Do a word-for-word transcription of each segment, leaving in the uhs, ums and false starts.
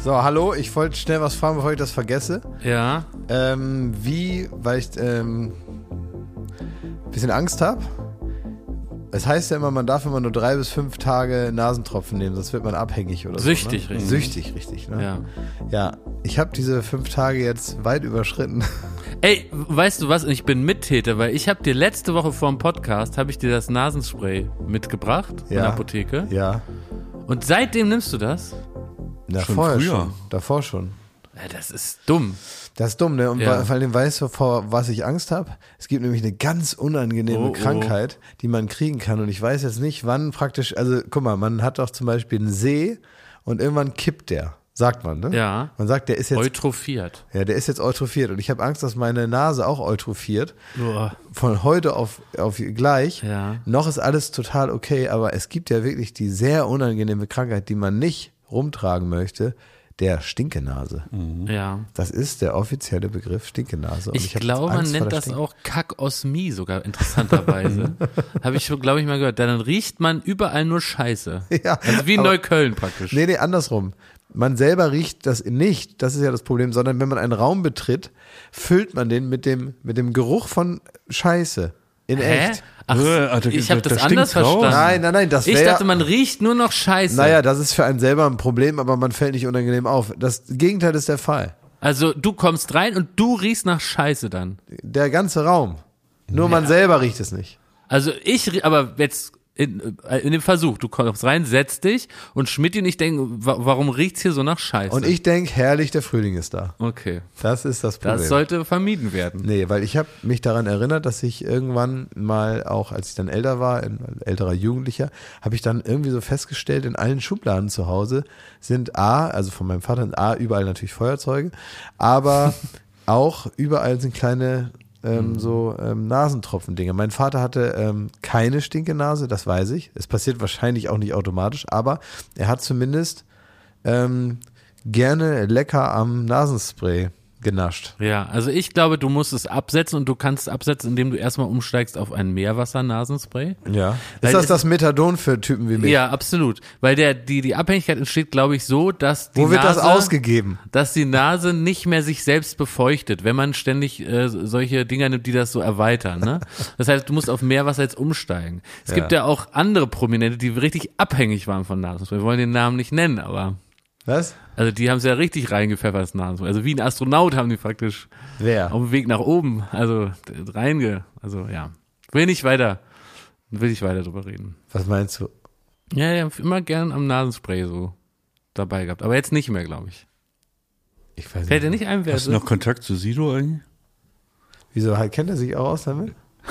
So, hallo, ich wollte schnell was fragen, bevor ich das vergesse. Ja. Ähm, wie, weil ich ähm, ein bisschen Angst habe. Es heißt ja immer, man darf immer nur drei bis fünf Tage Nasentropfen nehmen, sonst wird man abhängig oder Süchtig, so. Ne? richtig. Süchtig, richtig. Ne? Ja. Ja, ich habe diese fünf Tage jetzt weit überschritten. Ey, weißt du was? Ich bin Mittäter, weil ich habe dir letzte Woche vor dem Podcast, habe ich dir das Nasenspray mitgebracht Ja. in der Apotheke. Ja. Und seitdem nimmst du das? Na, Schon vorher früher. schon. Davor schon. Ja, das ist dumm. Das ist dumm, ne? Und Ja. vor allem weißt du, vor was ich Angst habe? Es gibt nämlich eine ganz unangenehme Oh, oh. Krankheit, die man kriegen kann. Und ich weiß jetzt nicht, wann praktisch, also guck mal, man hat doch zum Beispiel einen See und irgendwann kippt der. Sagt man, ne? Ja. Man sagt, der ist jetzt, Eutrophiert. ja, der ist jetzt eutrophiert. Und ich habe Angst, dass meine Nase auch eutrophiert. Boah. Von heute auf, auf gleich. Ja. Noch ist alles total okay, aber es gibt ja wirklich die sehr unangenehme Krankheit, die man nicht rumtragen möchte, der Stinkenase. Ja. Das ist der offizielle Begriff Stinkenase. Und Ich, ich hab glaube, jetzt man Angst vor nennt der das Stink- auch Kakosmie sogar, interessanterweise. Habe ich, glaube ich, mal gehört. Dann riecht man überall nur Scheiße. Ja, Also wie in aber- Neukölln praktisch. Nee, nee, andersrum. Man selber riecht das nicht, das ist ja das Problem, sondern wenn man einen Raum betritt, füllt man den mit dem, mit dem Geruch von Scheiße. In Hä? echt. Ach, Äh, Alter, ich da- habe das da anders stinkt's raus. verstanden. Nein, nein, nein, das Ich wäre dachte, man riecht nur noch Scheiße. Naja, das ist für einen selber ein Problem, aber man fällt nicht unangenehm auf. Das Gegenteil ist der Fall. Also du kommst rein und du riechst nach Scheiße dann. Der ganze Raum. Nur man selber riecht es nicht. Also ich, rie- aber jetzt in, äh, in dem Versuch, du kommst rein, setzt dich und Schmidt und ich denken, wa- warum riecht's hier so nach Scheiße? Und ich denke, herrlich, der Frühling ist da. Okay, Das ist das Problem. das sollte vermieden werden. Nee, weil ich habe mich daran erinnert, dass ich irgendwann mal, auch als ich dann älter war, ein älterer Jugendlicher, habe ich dann irgendwie so festgestellt, in allen Schubladen zu Hause sind A, also von meinem Vater sind A, überall natürlich Feuerzeuge, aber auch überall sind kleine ähm, so ähm, Nasentropfen-Dinge. Mein Vater hatte ähm, keine Stinkenase, das weiß ich. Es passiert wahrscheinlich auch nicht automatisch, aber er hat zumindest ähm, gerne lecker am Nasenspray genascht. Ja, also ich glaube, du musst es absetzen und du kannst es absetzen, indem du erstmal umsteigst auf ein Meerwasser-Nasenspray. Ja. Weil Ist das es- das Methadon für Typen wie mich? Ja, absolut. Weil der, die, die Abhängigkeit entsteht, glaube ich, so, dass die Wo wird Nase, das ausgegeben? dass die Nase nicht mehr sich selbst befeuchtet, wenn man ständig äh, solche Dinger nimmt, die das so erweitern. Ne? Das heißt, du musst auf Meerwasser jetzt umsteigen. Es Ja. gibt ja auch andere Prominente, die richtig abhängig waren von Nasenspray. Wir wollen den Namen nicht nennen, aber Was? also die haben es ja richtig reingepfeffert, das Nasenspray. Also wie ein Astronaut haben die praktisch Wer? auf dem Weg nach oben, also reinge, also ja. Will nicht weiter, will nicht weiter drüber reden. Was meinst du? Ja, ja, immer gern am Nasenspray so dabei gehabt. Aber jetzt nicht mehr, glaube ich. Ich weiß Fällt dir nicht. nicht ein, wer Hast du noch Kontakt zu Sido eigentlich? Wieso halt, kennt er sich auch aus damit?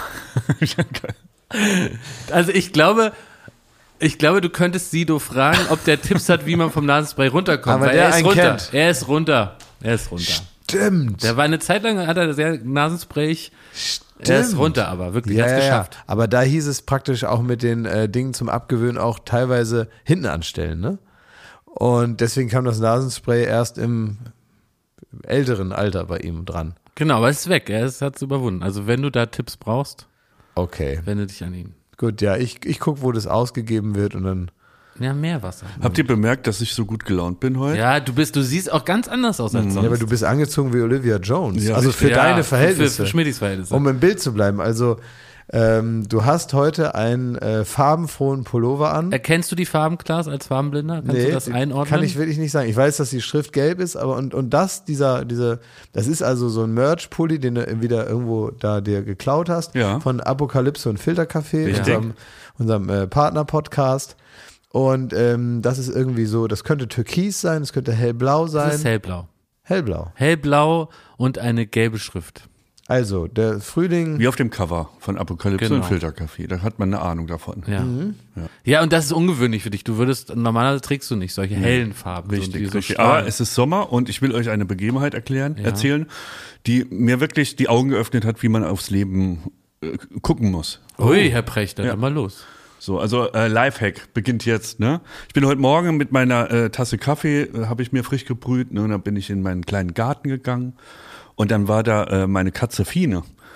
Also ich glaube, ich glaube, du könntest Sido fragen, ob der Tipps hat, wie man vom Nasenspray runterkommt. Aber weil der er ist einen runter. kennt. Er ist runter. Er ist runter. Stimmt. Der war eine Zeit lang, hat er sehr Nasenspray. Er ist runter, aber wirklich, ja, hat's ja, geschafft. ja. Aber da hieß es praktisch auch mit den äh, Dingen zum Abgewöhnen auch teilweise hinten anstellen, ne? Und deswegen kam das Nasenspray erst im älteren Alter bei ihm dran. Genau, aber es ist weg. Er hat es überwunden. Also wenn du da Tipps brauchst, Okay. wende dich an ihn. Gut, ja, ich, ich gucke, wo das ausgegeben wird und dann. Ja, Meerwasser. Habt ihr bemerkt, dass ich so gut gelaunt bin heute? Ja, du bist, du siehst auch ganz anders aus als sonst. Ja, aber du bist angezogen wie Olivia Jones. Ja, also richtig. für Ja, deine für- Verhältnisse. Für, für Schmidtis Verhältnisse. Um im Bild zu bleiben. Also, ähm, du hast heute einen äh, farbenfrohen Pullover an. Erkennst du die Farben, Klaas, als Farbenblinder? Kannst du das einordnen? Kann ich wirklich nicht sagen. Ich weiß, dass die Schrift gelb ist, aber und, und das, dieser, diese, das ist also so ein Merch-Pulli, den du wieder irgendwo da dir geklaut hast, Ja. von Apokalypse und Filtercafé, Richtig. unserem, unserem äh, Partner-Podcast. Und ähm, das ist irgendwie so, das könnte türkis sein, es könnte hellblau sein. Das ist hellblau. Hellblau. Hellblau und eine gelbe Schrift. Also, der Frühling. Wie auf dem Cover von Apokalypse Genau. und Filterkaffee. Da hat man eine Ahnung davon. Ja. Mhm. ja. und das ist ungewöhnlich für dich. Du würdest, normalerweise trägst du nicht solche hellen Farben. so, die Richtig, so richtig. strahlen. Aber es ist Sommer und ich will euch eine Begebenheit erklären, Ja. erzählen, die mir wirklich die Augen geöffnet hat, wie man aufs Leben äh, gucken muss. Ui, Herr Precht, dann Ja. mal los. So, also äh, Lifehack beginnt jetzt, ne? Ich bin heute Morgen mit meiner äh, Tasse Kaffee, äh, habe ich mir frisch gebrüht, ne? Und dann bin ich in meinen kleinen Garten gegangen und dann war da äh, meine Katze Fine.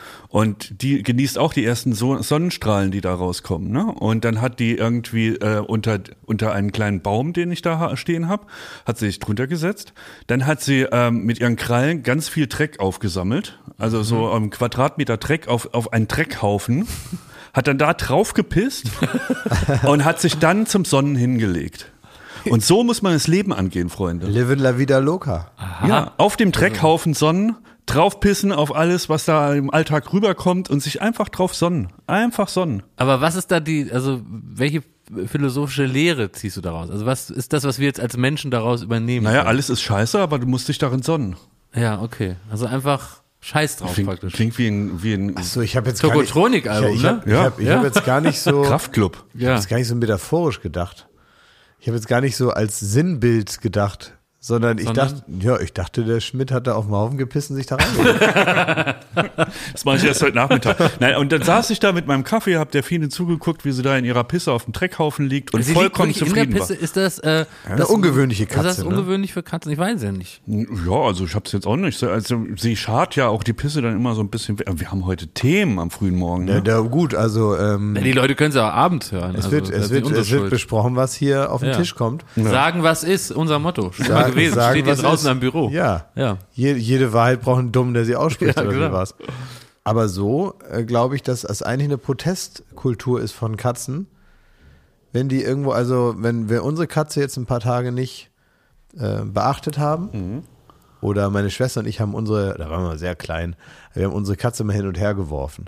Und die genießt auch die ersten so- Sonnenstrahlen, die da rauskommen. Ne? Und dann hat die irgendwie äh, unter unter einen kleinen Baum, den ich da ha- stehen habe, hat sie sich drunter gesetzt. Dann hat sie ähm, mit ihren Krallen ganz viel Dreck aufgesammelt. Also so einen Quadratmeter Dreck auf, auf einen Dreckhaufen. Hat dann da drauf gepisst und hat sich dann zum Sonnen hingelegt. Und so muss man das Leben angehen, Freunde. Livin la vida loca. Ja, auf dem Dreckhaufen sonnen, draufpissen auf alles, was da im Alltag rüberkommt und sich einfach drauf sonnen. Einfach sonnen. Aber was ist da die, also welche philosophische Lehre ziehst du daraus? Also was ist das, was wir jetzt als Menschen daraus übernehmen? Naja, können? alles ist scheiße, aber du musst dich darin sonnen. Ja, okay. Also einfach Scheiß drauf Klingt, praktisch. klingt wie ein, wie ein Achso, ich habe jetzt gar nicht, Tokotronik-Album, ich, ich ne? hab, ich Ja. hab, ich Ja. hab jetzt gar nicht so, Kraftclub. ich hab jetzt gar nicht so metaphorisch gedacht. Ich habe jetzt gar nicht so als Sinnbild gedacht, sondern ich Sondern? dachte, ja, ich dachte, der Schmidt hat da auf den Haufen gepissen, sich da reingelegt. Das mache ich erst heute Nachmittag. Nein, und dann saß ich da mit meinem Kaffee, hab der Fine zugeguckt, wie sie da in ihrer Pisse auf dem Dreckhaufen liegt und Sie vollkommen liegt wirklich in der zufrieden war. Pisse. Ist das, äh, Eine das ungewöhnliche Ist das Katze, ne? ungewöhnlich für Katzen? Ich weiß ja nicht. Ja, also ich hab's jetzt auch nicht. so- Also sie schart ja auch die Pisse dann immer so ein bisschen. Wir haben heute Themen am frühen Morgen. Ja, Ne? da, gut, also ähm, Ja, die Leute können es ja auch abends hören. es also, wird, das es ist wird, nicht unsere es wird Schuld. besprochen, was hier auf den Ja. Tisch kommt. Sagen, was ist, unser Motto. Schon mal gewesen. Steht hier was draußen ist. am Büro. Ja. Ja. Je, jede Wahrheit braucht einen Dummen, der sie ausspricht, Ja, oder genau. wie war's. Aber so äh, glaube ich, dass es eigentlich eine Protestkultur ist von Katzen. Wenn die irgendwo, also wenn wir unsere Katze jetzt ein paar Tage nicht äh, beachtet haben, Mhm. oder meine Schwester und ich haben unsere, da waren wir sehr klein, wir haben unsere Katze mal hin und her geworfen.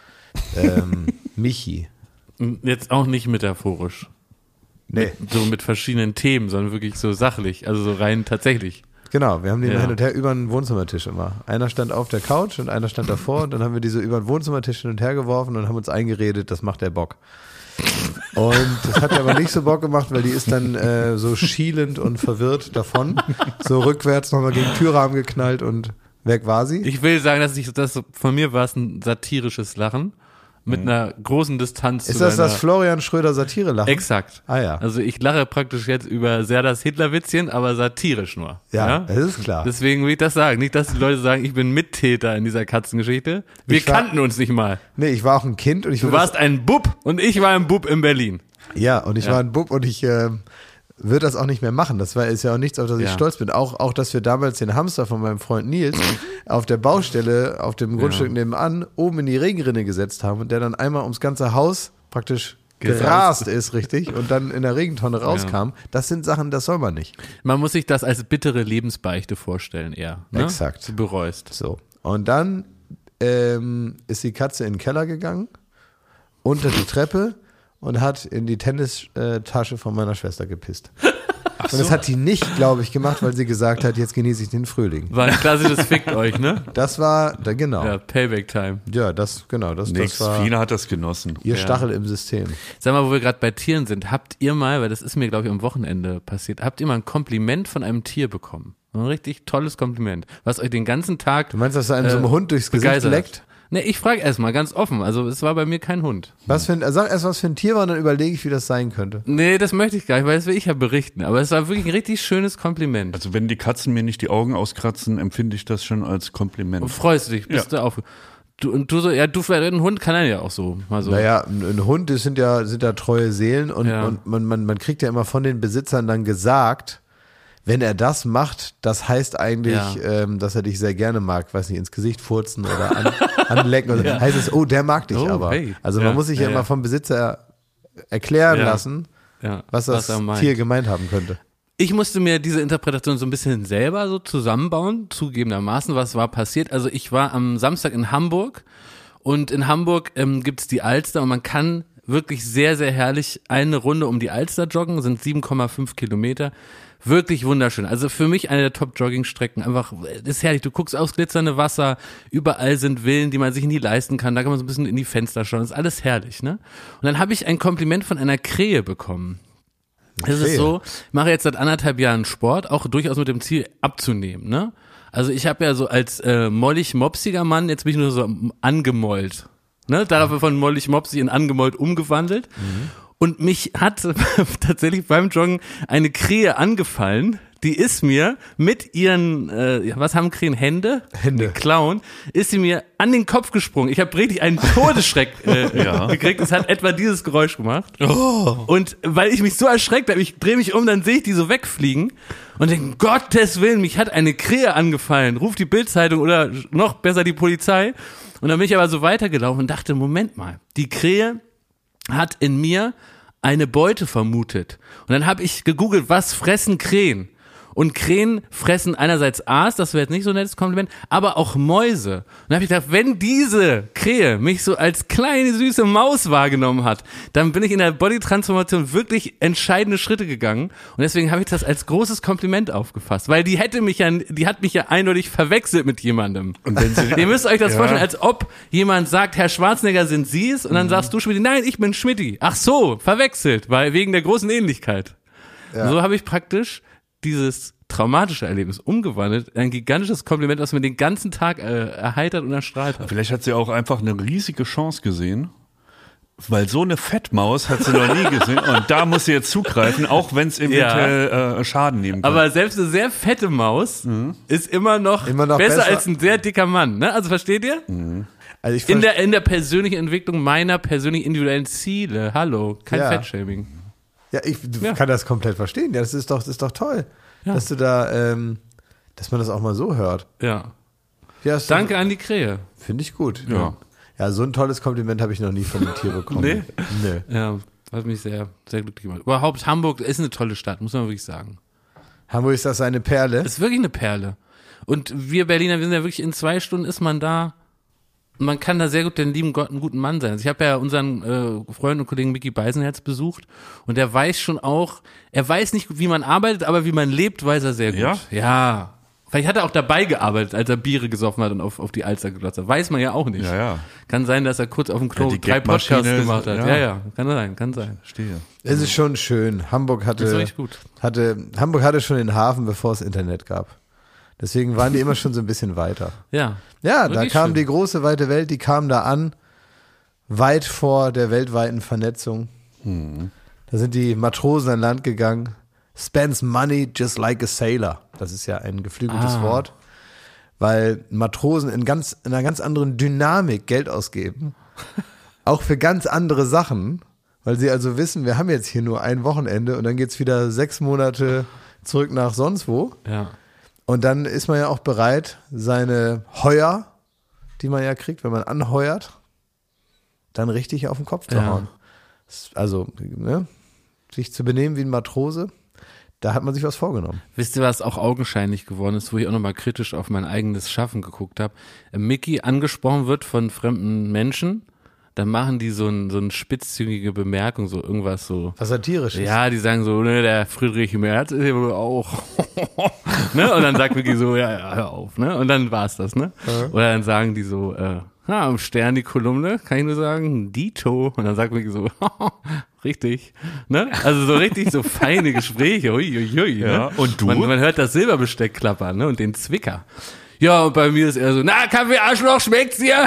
Ähm, Michi. Jetzt auch nicht metaphorisch. Nee, So mit verschiedenen Themen, sondern wirklich so sachlich. Also so rein tatsächlich. genau, wir haben die Ja. mal hin und her über den Wohnzimmertisch immer. Einer stand auf der Couch und einer stand davor und dann haben wir die so über den Wohnzimmertisch hin und her geworfen und haben uns eingeredet, das macht der Bock. Und das hat aber nicht so Bock gemacht, weil die ist dann äh, so schielend und verwirrt davon, so rückwärts nochmal gegen den Türrahmen geknallt und weg war sie. Ich will sagen, dass ich das von mir war es ein satirisches Lachen mit einer großen Distanz Ist zu das deiner, das Florian Schröder Satire-Lachen? Exakt. Ah ja. Also ich lache praktisch jetzt über Serdars Hitlerwitzchen, aber satirisch nur. Ja, das ist klar. Deswegen will ich das sagen. Nicht, dass die Leute sagen, ich bin Mittäter in dieser Katzengeschichte. Wir Ich war- kannten uns nicht mal. Nee, ich war auch ein Kind und ich Du würde warst ein Bub und ich war ein Bub in Berlin. das, ja, und ich Ja. war ein Bub und ich äh, würde das auch nicht mehr machen. Das war, ist ja auch nichts, auf das ich Ja. stolz bin. Auch, auch, dass wir damals den Hamster von meinem Freund Nils auf der Baustelle, auf dem Grundstück nebenan, oben in die Regenrinne gesetzt haben und der dann einmal ums ganze Haus praktisch Gerast. gerast ist, richtig, und dann in der Regentonne rauskam. Das sind Sachen, das soll man nicht. Man muss sich das als bittere Lebensbeichte vorstellen eher. Ne? Exakt. Du bereust. So. Und dann ähm, ist die Katze in den Keller gegangen, unter die Treppe und hat in die Tennistasche von meiner Schwester gepisst. Und das hat die nicht, glaube ich, gemacht, weil sie gesagt hat, jetzt genieße ich den Frühling. War ein klassisches Fickt euch, ne? Das war, da, genau. Ja, Ja, Payback-Time. das, genau, das, Nix, das war Fine hat das genossen. ihr Ja. Stachel im System. Sag mal, wo wir gerade bei Tieren sind, habt ihr mal, weil das ist mir, glaube ich, am Wochenende passiert, habt ihr mal ein Kompliment von einem Tier bekommen? Ein richtig tolles Kompliment, was euch den ganzen Tag Du meinst, dass da einem so ein Äh, Hund durchs Gesicht begeistert. leckt? Ne, ich frage erstmal ganz offen, also es war bei mir kein Hund. Was für ein, sag erst, was für ein Tier war, dann überlege ich, wie das sein könnte. Nee, das möchte ich gar nicht, weil das will ich ja berichten, aber es war wirklich ein richtig schönes Kompliment. Also wenn die Katzen mir nicht die Augen auskratzen, empfinde ich das schon als Kompliment. Und freust du dich, bist du auf. Du, und du so, ja, du, ein Hund kann er ja auch so, mal so. Naja, ein, ein Hund, das sind ja, sind ja treue Seelen und, Ja. und man, man, man kriegt ja immer von den Besitzern dann gesagt, wenn er das macht, das heißt eigentlich, Ja. ähm, dass er dich sehr gerne mag, weiß nicht, ins Gesicht furzen oder an, anlecken. Oder Ja. heißt es, oh, der mag dich Oh, aber. hey. Also man Ja, muss sich ja, ja, immer ja. vom Besitzer erklären Ja. lassen, ja, was das er meint. Tier gemeint haben könnte. Ich musste mir diese Interpretation so ein bisschen selber so zusammenbauen, zugegebenermaßen, was war passiert. Also ich war am Samstag in Hamburg und in Hamburg ähm, gibt's die Alster und man kann wirklich sehr, sehr herrlich eine Runde um die Alster joggen, sind sieben Komma fünf Kilometer. Wirklich wunderschön. Also für mich eine der Top-Jogging-Strecken. Einfach, ist herrlich. Du guckst aufs glitzernde Wasser, überall sind Villen, die man sich nie leisten kann. Da kann man so ein bisschen in die Fenster schauen. Das ist alles herrlich, ne? Und dann habe ich ein Kompliment von einer Krähe bekommen. Es ist Krähe? so, ich mache jetzt seit anderthalb Jahren Sport, auch durchaus mit dem Ziel abzunehmen, ne? Also ich habe ja so als äh, mollig-mopsiger Mann jetzt mich nur so angemollt, ne? Darauf von mollig-mopsig in angemollt umgewandelt. Und mich hat tatsächlich beim Joggen eine Krähe angefallen, die ist mir mit ihren, äh, was haben Krähen, Hände? Hände. Klauen, ist sie mir an den Kopf gesprungen. Ich habe richtig einen Todesschreck äh, Ja. gekriegt. Es hat etwa dieses Geräusch gemacht. Oh. Und weil ich mich so erschreckt habe, ich drehe mich um, dann sehe ich die so wegfliegen und denke, um Gottes Willen, mich hat eine Krähe angefallen. Ruf die Bildzeitung oder noch besser die Polizei. Und dann bin ich aber so weitergelaufen und dachte, Moment mal, die Krähe hat in mir eine Beute vermutet. Und dann habe ich gegoogelt, was fressen Krähen? Und Krähen fressen einerseits Aas, das wäre jetzt nicht so ein nettes Kompliment, aber auch Mäuse. Und dann habe ich gedacht, wenn diese Krähe mich so als kleine süße Maus wahrgenommen hat, dann bin ich in der Bodytransformation wirklich entscheidende Schritte gegangen. Und deswegen habe ich das als großes Kompliment aufgefasst, weil die hätte mich ja, die hat mich ja eindeutig verwechselt mit jemandem. Und wenn sie, ihr müsst euch das ja. vorstellen, als ob jemand sagt, Herr Schwarzenegger, sind Sie es? Und dann mhm. sagst du Schmidt, nein, ich bin Schmidti. Ach so, verwechselt, weil wegen der großen Ähnlichkeit. Ja. Und so habe ich praktisch dieses traumatische Erlebnis umgewandelt, ein gigantisches Kompliment, das mir den ganzen Tag äh, erheitert und erstrahlt hat. Vielleicht hat sie auch einfach eine riesige Chance gesehen, weil so eine Fettmaus hat sie noch nie gesehen und da muss sie jetzt zugreifen, auch wenn es eventuell ja. äh, Schaden nehmen kann. Aber selbst eine sehr fette Maus mhm. ist immer noch, immer noch besser, besser als ein sehr dicker Mann, ne? Also versteht ihr? Mhm. Also ich in der in der persönlichen Entwicklung meiner persönlich individuellen Ziele. Hallo, kein ja. Fettshaming. Ja, ich ja. kann das komplett verstehen. Ja, das ist doch, das ist doch toll, ja. dass du da, ähm, dass man das auch mal so hört. Ja. ja Danke doch, an die Krähe. Finde ich gut. Ja. ja. Ja, so ein tolles Kompliment habe ich noch nie von einem Tier bekommen. Nee? Nee. Ja, hat mich sehr, sehr glücklich gemacht. Überhaupt, Hamburg ist eine tolle Stadt, muss man wirklich sagen. Hamburg ist das eine Perle? Ist wirklich eine Perle. Und wir Berliner, wir sind ja wirklich, in zwei Stunden ist man da. Man kann da sehr gut den lieben Gott einen guten Mann sein. Also ich habe ja unseren äh, Freund und Kollegen Micky Beisenherz besucht und der weiß schon auch, er weiß nicht, wie man arbeitet, aber wie man lebt, weiß er sehr gut. Ja? Ja. Vielleicht hat er auch dabei gearbeitet, als er Biere gesoffen hat und auf, auf die Alster geglotzt hat. Weiß man ja auch nicht. Ja, ja. Kann sein, dass er kurz auf dem Klo ja, drei Podcasts gemacht hat. Ja. ja, ja, kann sein, kann sein. Verstehe. Es ist schon schön. Hamburg hatte, das ist richtig gut. hatte, Hamburg hatte schon den Hafen, bevor es Internet gab. Deswegen waren die immer schon so ein bisschen weiter. Ja. Ja, da kam schön. Die große, weite Welt, die kam da an, weit vor der weltweiten Vernetzung. Hm. Da sind die Matrosen an Land gegangen. Spends money just like a sailor. Das ist ja ein geflügeltes ah. Wort. Weil Matrosen in, ganz, in einer ganz anderen Dynamik Geld ausgeben. Auch für ganz andere Sachen. Weil sie also wissen, wir haben jetzt hier nur ein Wochenende und dann geht's wieder sechs Monate zurück nach sonst wo. Ja. Und dann ist man ja auch bereit, seine Heuer, die man ja kriegt, wenn man anheuert, dann richtig auf den Kopf zu hauen. Ja. Also, ne, sich zu benehmen wie ein Matrose, da hat man sich was vorgenommen. Wisst ihr, was auch augenscheinlich geworden ist, wo ich auch nochmal kritisch auf mein eigenes Schaffen geguckt habe? Micky angesprochen wird von fremden Menschen, dann machen die so ein so eine spitzzüngige Bemerkung, so irgendwas so. Was Satirisches. Ja, die sagen so, ne, der Friedrich Merz ist ja wohl auch. Ne? Und dann sagt Micky so, ja, ja, hör auf, ne? Und dann war's das, ne? Ja. Oder dann sagen die so, äh, ja, am Stern die Kolumne, kann ich nur sagen, Dito. Und dann sagt Micky so, richtig, ne? Also so richtig so feine Gespräche, ui, ui, ui, ne? Ja. Und du? Man, man hört das Silberbesteck klappern, ne? Und den Zwicker. Ja, und bei mir ist er so, na, Kaffee, Arschloch, schmeckt's dir?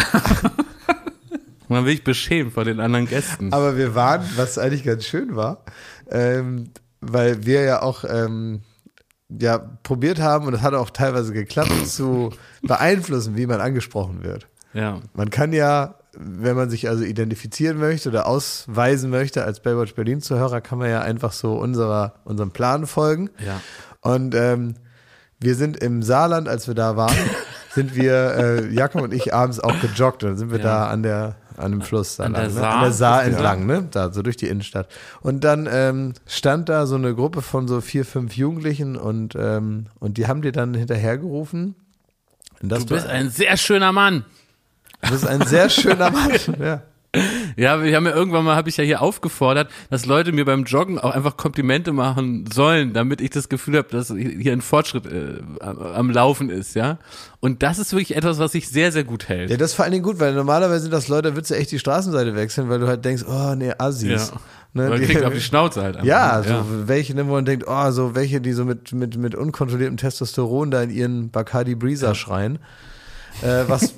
Man will sich beschämen vor den anderen Gästen. Aber wir waren, was eigentlich ganz schön war, ähm, weil wir ja auch ähm, ja, probiert haben, und das hat auch teilweise geklappt, zu beeinflussen, wie man angesprochen wird. Ja. Man kann ja, wenn man sich also identifizieren möchte oder ausweisen möchte als Baywatch Berlin-Zuhörer, kann man ja einfach so unserer, unserem Plan folgen. Ja. Und ähm, wir sind im Saarland, als wir da waren, sind wir, äh, Jakob und ich, abends auch gejoggt. Und dann sind wir ja. da an der an dem Fluss, an, an, der, ne? Saar, an der Saar entlang, ne? Da, so durch die Innenstadt. Und dann ähm, stand da so eine Gruppe von so vier, fünf Jugendlichen und, ähm, und die haben dir dann hinterhergerufen. Du bist ein sehr schöner Mann. Du bist ein sehr schöner Mann, ja. Ja, wir haben ja irgendwann mal, habe ich ja hier aufgefordert, dass Leute mir beim Joggen auch einfach Komplimente machen sollen, damit ich das Gefühl habe, dass hier ein Fortschritt äh, am Laufen ist, ja. Und das ist wirklich etwas, was sich sehr, sehr gut hält. Ja, das ist vor allen Dingen gut, weil normalerweise sind das Leute, da würdest du echt die Straßenseite wechseln, weil du halt denkst, oh, nee, Assis. Ja. Ne, man kriegt auf die Schnauze halt. Einfach. Ja, so ja. welche, wo man denkt, oh, so welche, die so mit, mit, mit unkontrolliertem Testosteron da in ihren Bacardi Breezer ja. schreien. Äh, was,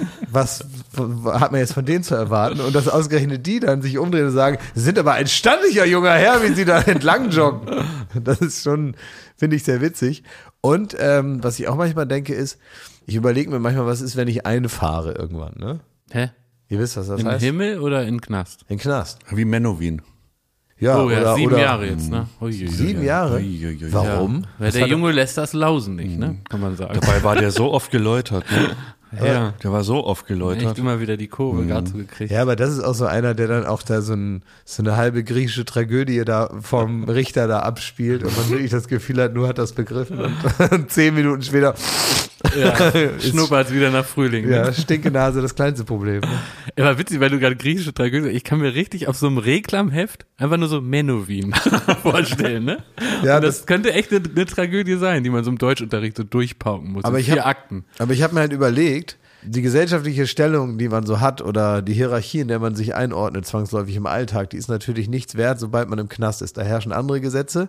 was hat man jetzt von denen zu erwarten? Und dass ausgerechnet die dann sich umdrehen und sagen, Sie sind aber ein standlicher junger Herr, wie Sie da entlang joggen. Das ist schon, finde ich, sehr witzig. Und ähm, was ich auch manchmal denke ist, ich überlege mir manchmal, was ist, wenn ich einfahre irgendwann, ne? Hä? Ihr wisst, was das Im heißt? Himmel oder in Knast? In Knast. Wie Menowin. Ja, oh ja, oder, sieben oder Jahre jetzt, ne? Uiuiui. Sieben Jahre? Uiuiui. Warum? Ja, weil Was der hat er- Junge lässt das Lausen nicht, ne? Kann man sagen. Dabei war der so oft geläutert. Ne? Ja. Der war so oft Echt geläutert. immer wieder die Kurve gerade so gekriegt. Ja, aber das ist auch so einer, der dann auch da so, ein, so eine halbe griechische Tragödie da vom Richter da abspielt und man wirklich das Gefühl hat, nur hat das begriffen und zehn Minuten später Ja, schnuppert wieder nach Frühling. Ne? ja, Stinkenase, das kleinste Problem. Ne? Aber witzig, weil du gerade griechische Tragödie, ich kann mir richtig auf so einem Reklamheft einfach nur so Menowin vorstellen, ne? Ja, Und das, das- könnte echt eine, eine Tragödie sein, die man so im Deutschunterricht so durchpauken muss. Aber in ich vier hab- Akten. Aber ich habe mir halt überlegt, die gesellschaftliche Stellung, die man so hat oder die Hierarchie, in der man sich einordnet, zwangsläufig im Alltag, die ist natürlich nichts wert, sobald man im Knast ist. Da herrschen andere Gesetze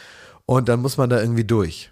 und dann muss man da irgendwie durch.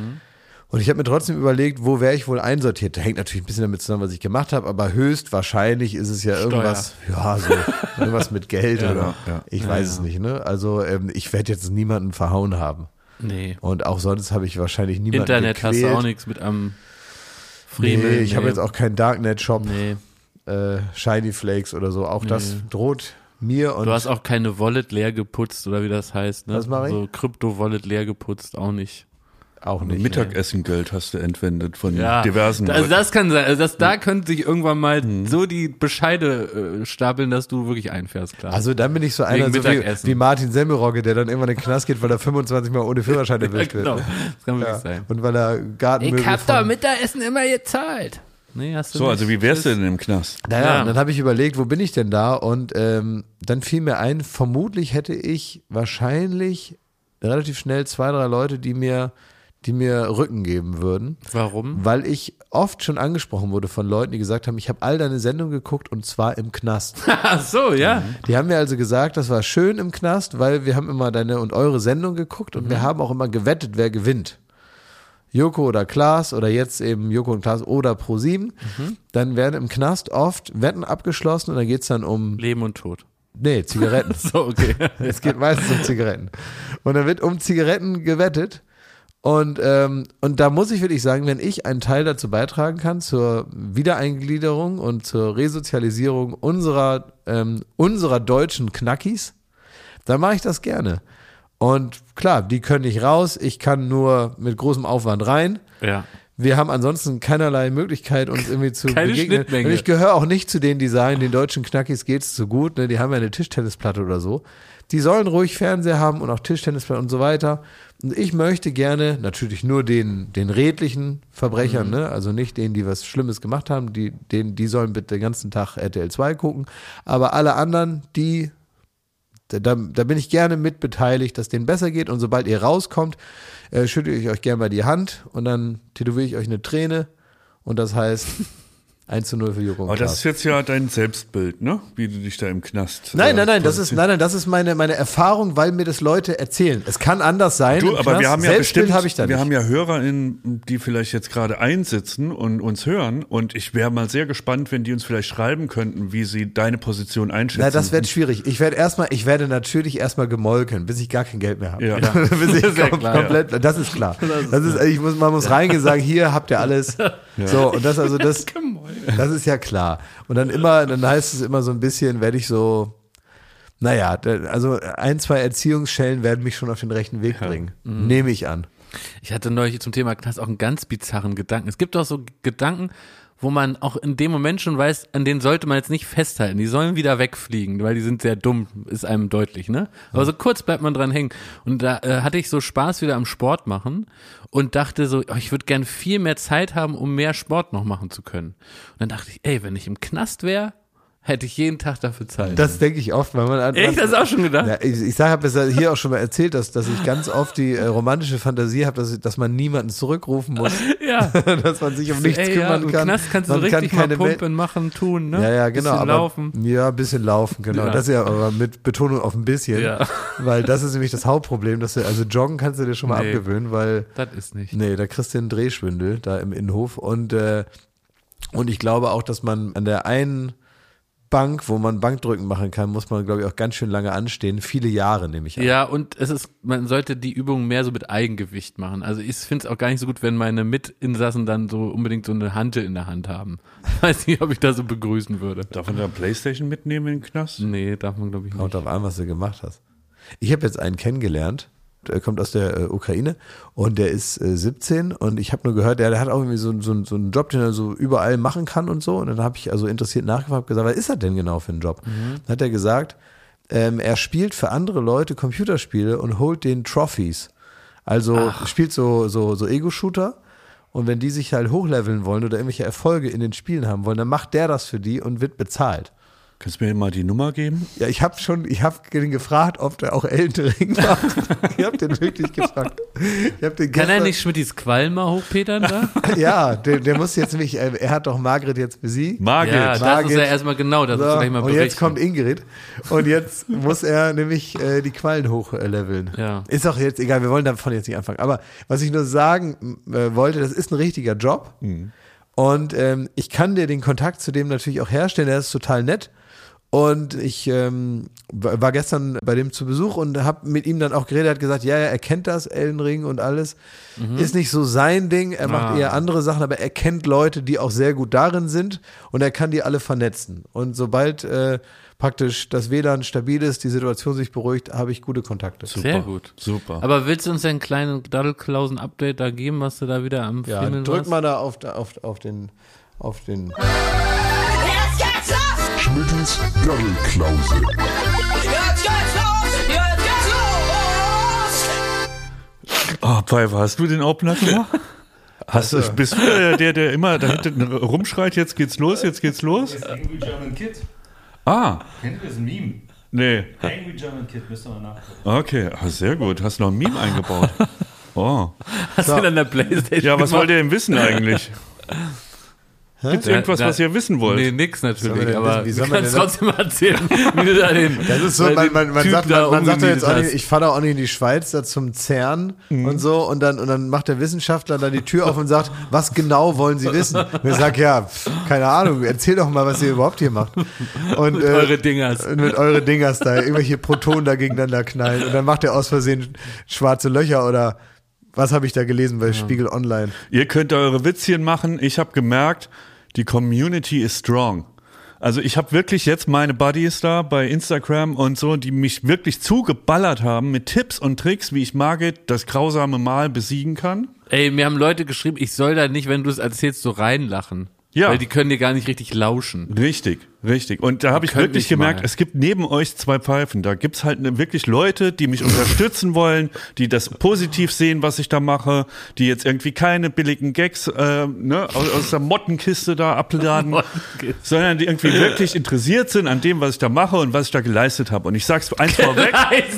Und ich habe mir trotzdem überlegt, wo wäre ich wohl einsortiert? Da hängt natürlich ein bisschen damit zusammen, was ich gemacht habe, aber höchstwahrscheinlich ist es ja irgendwas, ja, so irgendwas mit Geld Ja, oder ja. ich Ja, weiß ja. es nicht. Ne? Also ähm, ich werde jetzt niemanden verhauen haben. Nee. Und auch sonst habe ich wahrscheinlich niemanden Internet gequält. hast du auch nichts mit am Fremeln. Nee, ich habe jetzt auch keinen Darknet-Shop, Nee. äh, Shiny Flakes oder so. Auch das droht mir und Du hast auch keine Wallet leer geputzt oder wie das heißt, ne? Was mach ich? So Krypto-Wallet leer geputzt, auch nicht. auch nicht. Mittagessengeld hast du entwendet von Ja, diversen also Leuten. das kann sein, also das, da könnte sich irgendwann mal so die Bescheide äh, stapeln, dass du wirklich einfährst, klar. Also dann bin ich so einer Wegen so wie, Mittagessen. wie Martin Semmelrogge, der dann irgendwann in den Knast geht, weil er fünfundzwanzig Mal ohne Führerschein ja, erwischt genau, wird. das kann wirklich Ja. sein. Und weil er Gartenmöbel von- Mittagessen immer gezahlt. Nee, hast du So, nicht. also wie wärst du denn im Knast? Naja, Ja. und dann habe ich überlegt, wo bin ich denn da? Und ähm, dann fiel mir ein, vermutlich hätte ich wahrscheinlich relativ schnell zwei, drei Leute, die mir, die mir Rücken geben würden. Warum? Weil ich oft schon angesprochen wurde von Leuten, die gesagt haben, ich habe all deine Sendungen geguckt und zwar im Knast. Ach so, ja. Die haben mir also gesagt, das war schön im Knast, weil wir haben immer deine und eure Sendung geguckt und wir haben auch immer gewettet, wer gewinnt. Joko oder Klaas oder jetzt eben Joko und Klaas oder ProSieben. Dann werden im Knast oft Wetten abgeschlossen und dann geht's dann um, Leben und Tod. nee, Zigaretten. So, okay. Es geht meistens um Zigaretten. Und dann wird um Zigaretten gewettet. Und, ähm, und da muss ich wirklich sagen, wenn ich einen Teil dazu beitragen kann, zur Wiedereingliederung und zur Resozialisierung unserer, ähm, unserer deutschen Knackis, dann mache ich das gerne. Und klar, die können nicht raus, ich kann nur mit großem Aufwand rein. Ja. Wir haben ansonsten keinerlei Möglichkeit, uns irgendwie zu Keine begegnen. Schnittmenge. Und ich gehöre auch nicht zu denen, die sagen, den deutschen Knackis geht's zu gut, ne? Die haben ja eine Tischtennisplatte oder so. Die sollen ruhig Fernseher haben und auch Tischtennisplatte und so weiter. Und ich möchte gerne, natürlich nur den, den redlichen Verbrechern, Mhm. ne? Also nicht denen, die was Schlimmes gemacht haben, die, denen, die sollen bitte den ganzen Tag R T L zwei gucken. Aber alle anderen, die Da, da bin ich gerne mitbeteiligt, dass denen besser geht. Und sobald ihr rauskommt, äh, schüttle ich euch gerne mal die Hand und dann tätowiere ich euch eine Träne. Und das heißt eins zu null für Joko und Aber das Klaas. ist jetzt ja dein Selbstbild, ne? Wie du dich da im Knast. Nein, äh, nein, nein, das ist, positioniert. nein, nein, das ist meine, meine Erfahrung, weil mir das Leute erzählen. Es kann anders sein. Du, im aber wir Knast. haben ja Selbstbild bestimmt, habe ich da wir nicht. haben ja HörerInnen, die vielleicht jetzt gerade einsitzen und uns hören. Und ich wäre mal sehr gespannt, wenn die uns vielleicht schreiben könnten, wie sie deine Position einschätzen. Na, das wird schwierig. Ich werde erstmal, ich werde natürlich erstmal gemolken, bis ich gar kein Geld mehr habe. Ja. bis ich Das ist ja kom klar. komplett, das ist klar. Das ist, ich muss, man muss reingehen und sagen, hier habt ihr alles. So, und das, also das, das ist ja klar. Und dann immer, dann heißt es immer so ein bisschen, werde ich so, naja, da- also ein, zwei Erziehungsschellen werden mich schon auf den rechten Weg bringen. Nehme ich an. Ich hatte neulich zum Thema Knast auch einen ganz bizarren Gedanken. Es gibt auch so Gedanken, wo man auch in dem Moment schon weiß, an denen sollte man jetzt nicht festhalten. Die sollen wieder wegfliegen, weil die sind sehr dumm, ist einem deutlich, ne? Aber so kurz bleibt man dran hängen. Und da äh, hatte ich so Spaß wieder am Sport machen und dachte so, oh, ich würde gern viel mehr Zeit haben, um mehr Sport noch machen zu können. Und dann dachte ich, ey, wenn ich im Knast wäre, hätte ich jeden Tag dafür Zeit. Das denke ich oft, weil man Echt, hast du auch schon gedacht? Ja, ich ich sage, habe es ja hier auch schon mal erzählt, dass, dass ich ganz oft die äh, romantische Fantasie habe, dass, ich- dass man niemanden zurückrufen muss, Ja. dass man sich um nichts Ey, kümmern ja, im kann. Knast kannst du so Man kann richtig mal keine Welt- pumpen, machen, tun, ne? Ja, ja, genau. Bisschen aber, laufen. Ja, ein bisschen laufen, genau. Ja. Das ist ja aber mit Betonung auf ein bisschen. Ja. Weil das ist nämlich das Hauptproblem, dass du, also joggen kannst du dir schon mal Nee. abgewöhnen, weil, Das ist nicht. nee, da kriegst du einen Drehschwindel da im Innenhof und, äh, Und ich glaube auch, dass man an der einen Bank, wo man Bankdrücken machen kann, muss man, glaube ich, auch ganz schön lange anstehen. Viele Jahre, nehme ich an. Ja, und es ist, man sollte die Übung mehr so mit Eigengewicht machen. Also ich finde es auch gar nicht so gut, wenn meine Mitinsassen dann so unbedingt so eine Hantel in der Hand haben. Ich weiß nicht, ob ich das so begrüßen würde. Darf man da Playstation mitnehmen in den Knast? Nee, darf man, glaube ich, nicht. Kommt drauf an, was du gemacht hast. Ich habe jetzt einen kennengelernt, der kommt aus der äh, Ukraine und der ist äh, siebzehn und ich habe nur gehört, der, der hat auch irgendwie so, so, so einen Job, den er so überall machen kann und so. Und dann habe ich also interessiert nachgefragt, gesagt, was ist das denn genau für ein Job? Mhm. Dann hat er gesagt, ähm, er spielt für andere Leute Computerspiele und holt denen Trophies. Also Ach. spielt so, so, so Ego-Shooter. Und wenn die sich halt hochleveln wollen oder irgendwelche Erfolge in den Spielen haben wollen, dann macht der das für die und wird bezahlt. Kannst du mir mal die Nummer geben? Ja, ich habe schon, ich habe den gefragt, ob der auch Elden Ring macht. Ich habe den wirklich gefragt. Ich hab den Kann er nicht Schmittis Qualm mal hochpetern da? Ja, der, der muss jetzt nämlich, er hat doch Margret jetzt besiegt. Margret. Ja, das Margret. ist ja erstmal genau, das So, muss gleich mal und berichten. jetzt kommt Ingrid und jetzt muss er nämlich äh, die Quallen hochleveln. Ja. Ist auch jetzt egal, wir wollen davon jetzt nicht anfangen. Aber was ich nur sagen äh, wollte, das ist ein richtiger Job mhm. und ähm, ich kann dir den Kontakt zu dem natürlich auch herstellen, der ist total nett. Und ich ähm, war gestern bei dem zu Besuch und habe mit ihm dann auch geredet, er hat gesagt, ja, ja, er kennt das, Elden Ring und alles. Mhm. Ist nicht so sein Ding, er macht ah. eher andere Sachen, aber er kennt Leute, die auch sehr gut darin sind und er kann die alle vernetzen. Und sobald äh, praktisch das W L A N stabil ist, die Situation sich beruhigt, habe ich gute Kontakte. Super. Sehr gut. Super. Aber willst du uns einen kleinen Daddelklausen-Update da geben, was du da wieder am Ja, Filmen drück hast? mal da auf, auf, auf den, auf den Schmittis Daddelklause. Jetzt geht's los! Jetzt geht's los! Oh, Pfeifer, hast du den Opener gemacht? Hast du, Also. bist du der, der, der immer da hinten rumschreit, jetzt geht's los, jetzt geht's los? Das ist Angry German Kid. Ah, Kennt ihr das Meme? nee. Angry German Kid, müsst ihr mal nachgucken. Okay, ah, sehr gut. Hast noch ein Meme eingebaut. Oh. Hast du denn der Playstation Ja, was gemacht? wollt ihr denn wissen eigentlich? Gibt's irgendwas, Ja, was ihr wissen wollt? Nee, nix Sollen wir natürlich, denn aber wissen, wie du soll man kannst denn trotzdem erzählen, wie du da den Das ist so, äh, man, den man, man Typ sagt, da man, man sagt ja jetzt auch umgenietet nicht, ich fahre auch nicht in die Schweiz da zum CERN Mhm. und so und dann, und dann macht der Wissenschaftler dann die Tür auf und sagt, was genau wollen Sie wissen? Und ich sag, ja, pf, keine Ahnung, erzähl doch mal, was ihr überhaupt hier macht. Und, Mit äh, eure Dingers. und mit eure Dingers da, irgendwelche Protonen da gegeneinander knallen und dann macht er aus Versehen schwarze Löcher oder was habe ich da gelesen bei Spiegel Online? Ihr könnt eure Witzchen machen. Ich habe gemerkt, die Community ist strong. Also ich habe wirklich jetzt meine Buddies da bei Instagram und so, die mich wirklich zugeballert haben mit Tipps und Tricks, wie ich Margit das grausame Mal besiegen kann. Ey, mir haben Leute geschrieben, ich soll da nicht, wenn du es erzählst, so reinlachen. Ja. Weil die können dir gar nicht richtig lauschen. Richtig, richtig. Und da habe ich könnt wirklich nicht gemerkt, mal. es gibt neben euch zwei Pfeifen. Da gibt's halt ne, wirklich Leute, die mich unterstützen wollen, die das positiv sehen, was ich da mache, die jetzt irgendwie keine billigen Gags äh, ne, aus, aus der Mottenkiste da abladen, Mottenkiste. sondern die irgendwie wirklich interessiert sind an dem, was ich da mache und was ich da geleistet habe. Und ich sag's eins vorweg,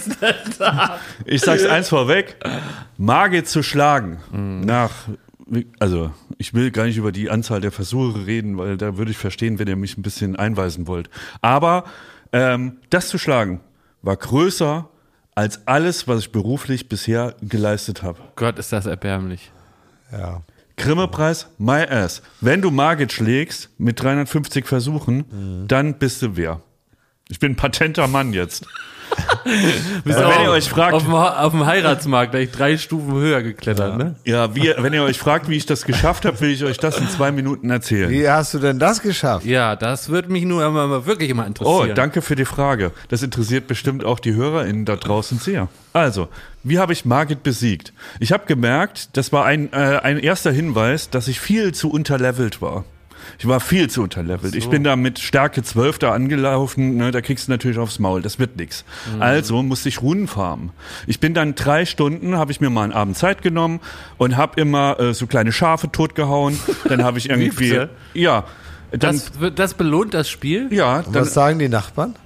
ich sag's eins vorweg, Margit zu schlagen nach, also ich will gar nicht über die Anzahl der Versuche reden, weil da würde ich verstehen, wenn ihr mich ein bisschen einweisen wollt. Aber ähm, das zu schlagen war größer als alles, was ich beruflich bisher geleistet habe. Gott, ist das erbärmlich. Ja. Grimme-Preis, my ass. Wenn du Margit schlägst mit dreihundertfünfzig Versuchen, mhm. dann bist du wer? Ich bin ein patenter Mann jetzt. Bist Also auch wenn ihr euch fragt, auf dem, auf dem Heiratsmarkt gleich drei Stufen höher geklettert, Ja. ne? ja, wie, wenn ihr euch fragt, wie ich das geschafft habe, will ich euch das in zwei Minuten erzählen. Wie hast du denn das geschafft? Ja, das würde mich nur immer, immer wirklich immer Oh, interessieren. danke für die Frage. Das interessiert bestimmt auch die HörerInnen da draußen sehr. Also, wie habe ich Margit besiegt? Ich habe gemerkt, das war ein, äh, ein erster Hinweis, dass ich viel zu unterlevelt war. Ich war viel zu unterlevelt. So. Ich bin da mit Stärke zwölf da angelaufen, ne, da kriegst du natürlich aufs Maul, das wird nix. Mhm. Also musste ich Runen farmen. Ich bin dann drei Stunden, habe ich mir mal einen Abend Zeit genommen und habe immer äh, so kleine Schafe totgehauen. Dann habe ich irgendwie, Wiebse? ja. Dann, das, das belohnt das Spiel? ja, Und dann, was sagen die Nachbarn?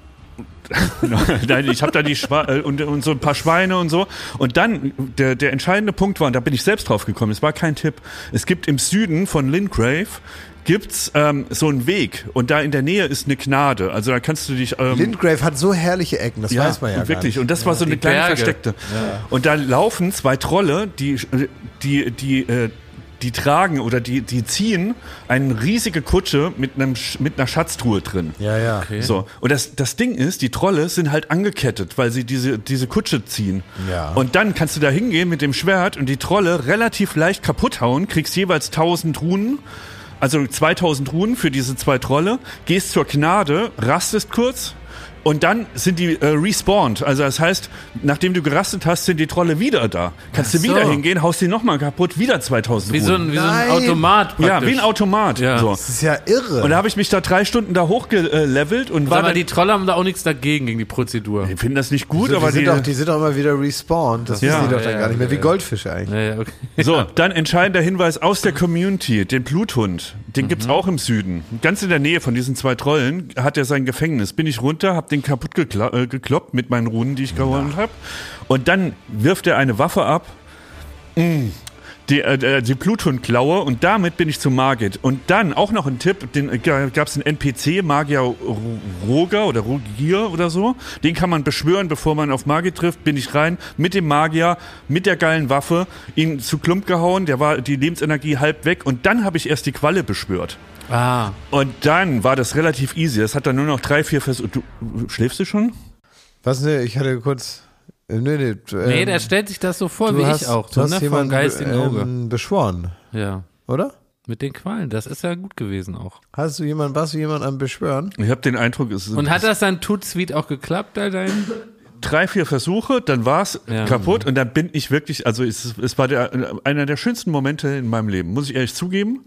Nein, ich habe da die Schwa äh, und, und so ein paar Schweine und so. Und dann, der, der entscheidende Punkt war, und da bin ich selbst drauf gekommen, es war kein Tipp, es gibt im Süden von Lingrave, gibt's ähm, so einen Weg und da in der Nähe ist eine Gnade. Also da kannst du dich... Ähm, Lindgrave hat so herrliche Ecken, das ja, weiß man ja und wirklich. gar Und das war so eine Die kleine Berge. versteckte. Und da laufen zwei Trolle, die, die, die, äh, die tragen oder die, die ziehen eine riesige Kutsche mit einem Sch- mit einer Schatztruhe drin. Ja, ja. Okay. So. Und das, das Ding ist, die Trolle sind halt angekettet, weil sie diese, diese Kutsche ziehen. Ja. Und dann kannst du da hingehen mit dem Schwert und die Trolle relativ leicht kaputt hauen, kriegst jeweils tausend Runen, also zweitausend Runen für diese zwei Trolle, gehst zur Gnade, rastest kurz, und dann sind die äh, respawned. Also das heißt, nachdem du gerastet hast, sind die Trolle wieder da. Kannst Ach du wieder so. hingehen, haust die nochmal kaputt, wieder zweitausend Wie so ein, Runen. wie so ein Nein. Automat praktisch. Ja, wie ein Automat. Ja. So. Das ist ja irre. Und da habe ich mich da drei Stunden da hochgelevelt und war Aber dann, die Trolle haben da auch nichts dagegen, gegen die Prozedur. die finden das nicht gut, so, aber die, sind die, doch, die sind doch immer wieder respawned. Das Ja. wissen die doch dann Ja, gar nicht mehr. ja, Wie ja. Goldfische eigentlich. Ja, ja, okay. So, dann entscheidender Hinweis aus der Community, den Bluthund, den Mhm. gibt's auch im Süden. Ganz in der Nähe von diesen zwei Trollen hat er sein Gefängnis. Bin ich runter, hab den kaputt gekla- äh, gekloppt mit meinen Runen, die ich geholt habe. Und dann wirft er eine Waffe ab, mm, die, äh, die Bluthundklaue, und damit bin ich zu Margit. Und dann auch noch ein Tipp, den äh, gab's einen N P C, Magier Roger oder Rogier oder so. Den kann man beschwören, bevor man auf Margit trifft. Bin ich rein mit dem Magier, mit der geilen Waffe, ihn zu Klump gehauen, der war die Lebensenergie halb weg, und dann habe ich erst die Qualle beschwört. Ah, Und dann war das relativ easy. Das hat dann nur noch drei, vier Versuche. Du schläfst du schon? Was, ne, ich hatte kurz. Äh, nee, nee. Ähm, nee, der stellt sich das so vor, du wie hast, ich auch. Du So, hast ne, vom jemanden geistigen Auge. ähm, beschworen, Ja, oder? mit den Qualen. Das ist ja gut gewesen auch. Hast du jemanden, warst du jemanden am Beschwören? Ich habe den Eindruck, es Und hat das dann Toot-Sweet auch geklappt, da dein? drei, vier Versuche, dann war's Ja. kaputt, und dann bin ich wirklich, also es, es war der, einer der schönsten Momente in meinem Leben, muss ich ehrlich zugeben.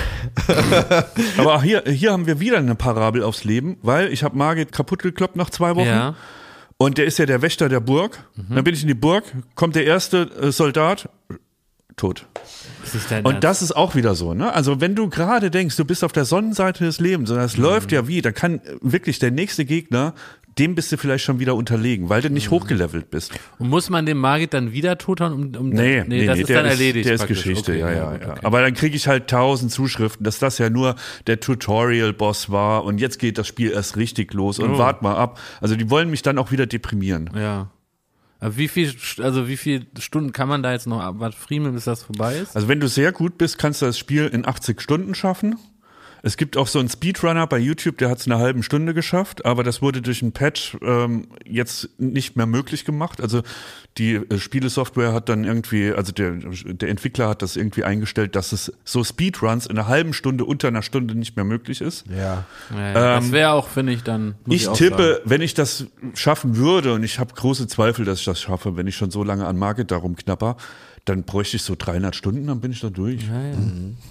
Aber auch hier, hier haben wir wieder eine Parabel aufs Leben, weil ich habe Margit kaputt gekloppt nach zwei Wochen. Ja. Und der ist ja der Wächter der Burg. Mhm. Dann bin ich in die Burg, kommt der erste äh, Soldat, tot. Das ist dein Und Ernst. das ist auch wieder so, ne? Also wenn du gerade denkst, du bist auf der Sonnenseite des Lebens und das Mhm. läuft ja wie, dann kann wirklich der nächste Gegner, dem bist du vielleicht schon wieder unterlegen, weil du Mhm. nicht hochgelevelt bist. Und muss man den Margit dann wieder tothauen? Um, um Nee, nee, das ist der dann erledigt. Der ist praktisch. Geschichte, Okay, ja, ja, gut, ja. okay. Aber dann kriege ich halt tausend Zuschriften, dass das ja nur der Tutorial-Boss war und jetzt geht das Spiel erst richtig los und Oh. wart mal ab. Also die wollen mich dann auch wieder deprimieren. Ja. Aber wie viel, also wie viele Stunden kann man da jetzt noch abwarten, bis das vorbei ist? Also wenn du sehr gut bist, kannst du das Spiel in achtzig Stunden schaffen. Es gibt auch so einen Speedrunner bei YouTube, der hat es in einer halben Stunde geschafft, aber das wurde durch einen Patch ähm, jetzt nicht mehr möglich gemacht. Also die äh, Spielesoftware hat dann irgendwie, also der, der Entwickler hat das irgendwie eingestellt, dass es so Speedruns in einer halben Stunde unter einer Stunde nicht mehr möglich ist. Ja. Ja, ja, das Ähm, wäre auch, finde ich, dann. muss Ich auch tippe, sagen. wenn ich das schaffen würde, und ich habe große Zweifel, dass ich das schaffe, wenn ich schon so lange an Market darum knapper, dann bräuchte ich so dreihundert Stunden, dann bin ich da durch. Ja, ja.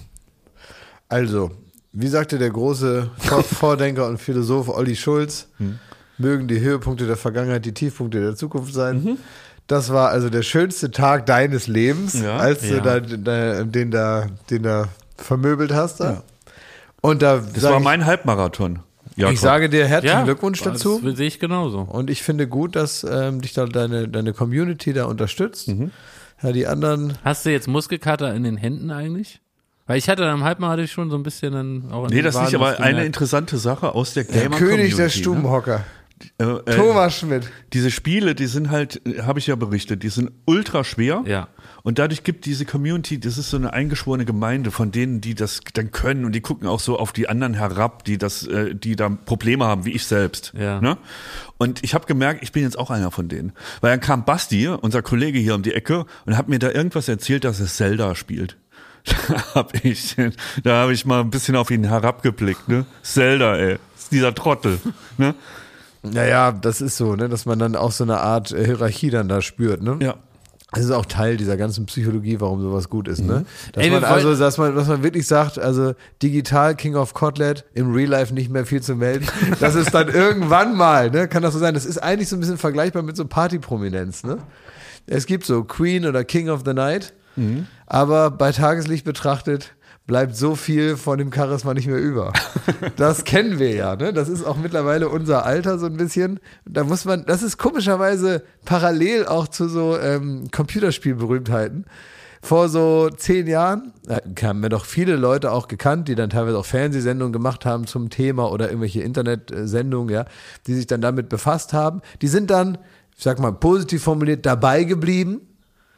Also, wie sagte der große Vor- Vordenker und Philosoph Olli Schulz, mögen die Höhepunkte der Vergangenheit die Tiefpunkte der Zukunft sein. Das war also der schönste Tag deines Lebens, Ja. als du Ja. da, da, den da, den da vermöbelt hast. Da. Und da Das sag war ich, mein Halbmarathon. Jakob. ich sage dir herzlichen Ja, Glückwunsch das dazu. sehe ich genauso. Und ich finde gut, dass ähm, dich da deine, deine Community da unterstützt. Ja, die anderen. Hast du jetzt Muskelkater in den Händen eigentlich? Weil ich hatte dann am Halbmarathon hatte ich schon so ein bisschen dann auch in Nee, den das nicht, Waden aber was eine gemerkt. interessante Sache aus der Der Gamer König der Community, Stubenhocker. Ne? Äh, äh, Thomas Schmidt. Diese Spiele, die sind halt, äh, habe ich ja berichtet, die sind ultra schwer. Ja. Und dadurch gibt diese Community, das ist so eine eingeschworene Gemeinde von denen, die das dann können, und die gucken auch so auf die anderen herab, die das, äh, die da Probleme haben, wie ich selbst. Ja. Ne? Und ich habe gemerkt, ich bin jetzt auch einer von denen. Weil dann kam Basti, unser Kollege hier um die Ecke, und hat mir da irgendwas erzählt, dass es Zelda spielt. Da habe ich, da habe ich mal ein bisschen auf ihn herabgeblickt, ne? Zelda, ey, ist dieser Trottel, ne? Naja, das ist so, ne, dass man dann auch so eine Art äh, Hierarchie dann da spürt, ne? Ja. Das ist auch Teil dieser ganzen Psychologie, warum sowas gut ist, ne? Dass Ey, wir man also, wollten- dass man, dass man wirklich sagt, also digital King of Kotlet, im Real Life nicht mehr viel zu melden. Das ist dann irgendwann mal, ne? Kann das so sein? Das ist eigentlich so ein bisschen vergleichbar mit so Partyprominenz, ne? Es gibt so Queen oder King of the Night, aber bei Tageslicht betrachtet bleibt so viel von dem Charisma nicht mehr über. Das kennen wir ja, ne? Das ist auch mittlerweile unser Alter so ein bisschen. Da muss man, das ist komischerweise parallel auch zu so ähm, Computerspielberühmtheiten. Vor so zehn Jahren äh, haben wir doch viele Leute auch gekannt, die dann teilweise auch Fernsehsendungen gemacht haben zum Thema oder irgendwelche Internetsendungen, ja, die sich dann damit befasst haben. Die sind dann, ich sag mal positiv formuliert, dabei geblieben.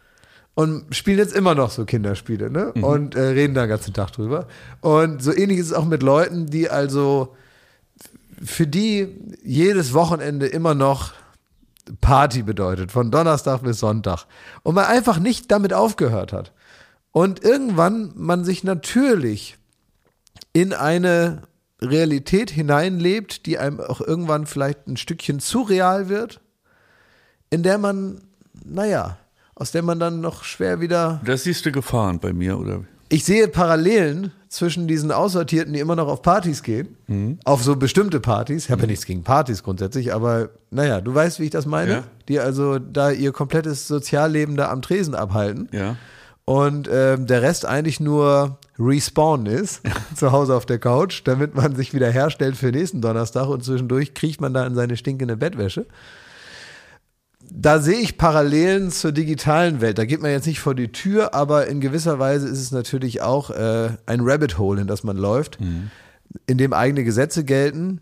und spielen jetzt immer noch so Kinderspiele, ne? Mhm. Und äh, reden da den ganzen Tag drüber. Und so ähnlich ist es auch mit Leuten, die also für die jedes Wochenende immer noch Party bedeutet, von Donnerstag bis Sonntag. Und man einfach nicht damit aufgehört hat. Und irgendwann man sich natürlich in eine Realität hineinlebt, die einem auch irgendwann vielleicht ein Stückchen zu real wird, in der man, naja, aus der man dann noch schwer wieder... Das siehst du Gefahren bei mir, oder? Ich sehe Parallelen zwischen diesen Aussortierten, die immer noch auf Partys gehen, mhm. auf so bestimmte Partys. Ich habe mhm. ja nichts gegen Partys grundsätzlich, aber naja, du weißt, wie ich das meine. Ja. Die also da ihr komplettes Sozialleben da am Tresen abhalten. Ja. Und ähm, der Rest eigentlich nur Respawn ist, zu Hause auf der Couch, damit man sich wieder herstellt für nächsten Donnerstag und zwischendurch kriecht man da in seine stinkende Bettwäsche. Da sehe ich Parallelen zur digitalen Welt. Da geht man jetzt nicht vor die Tür, aber in gewisser Weise ist es natürlich auch äh, ein Rabbit Hole, in das man läuft, mhm. in dem eigene Gesetze gelten.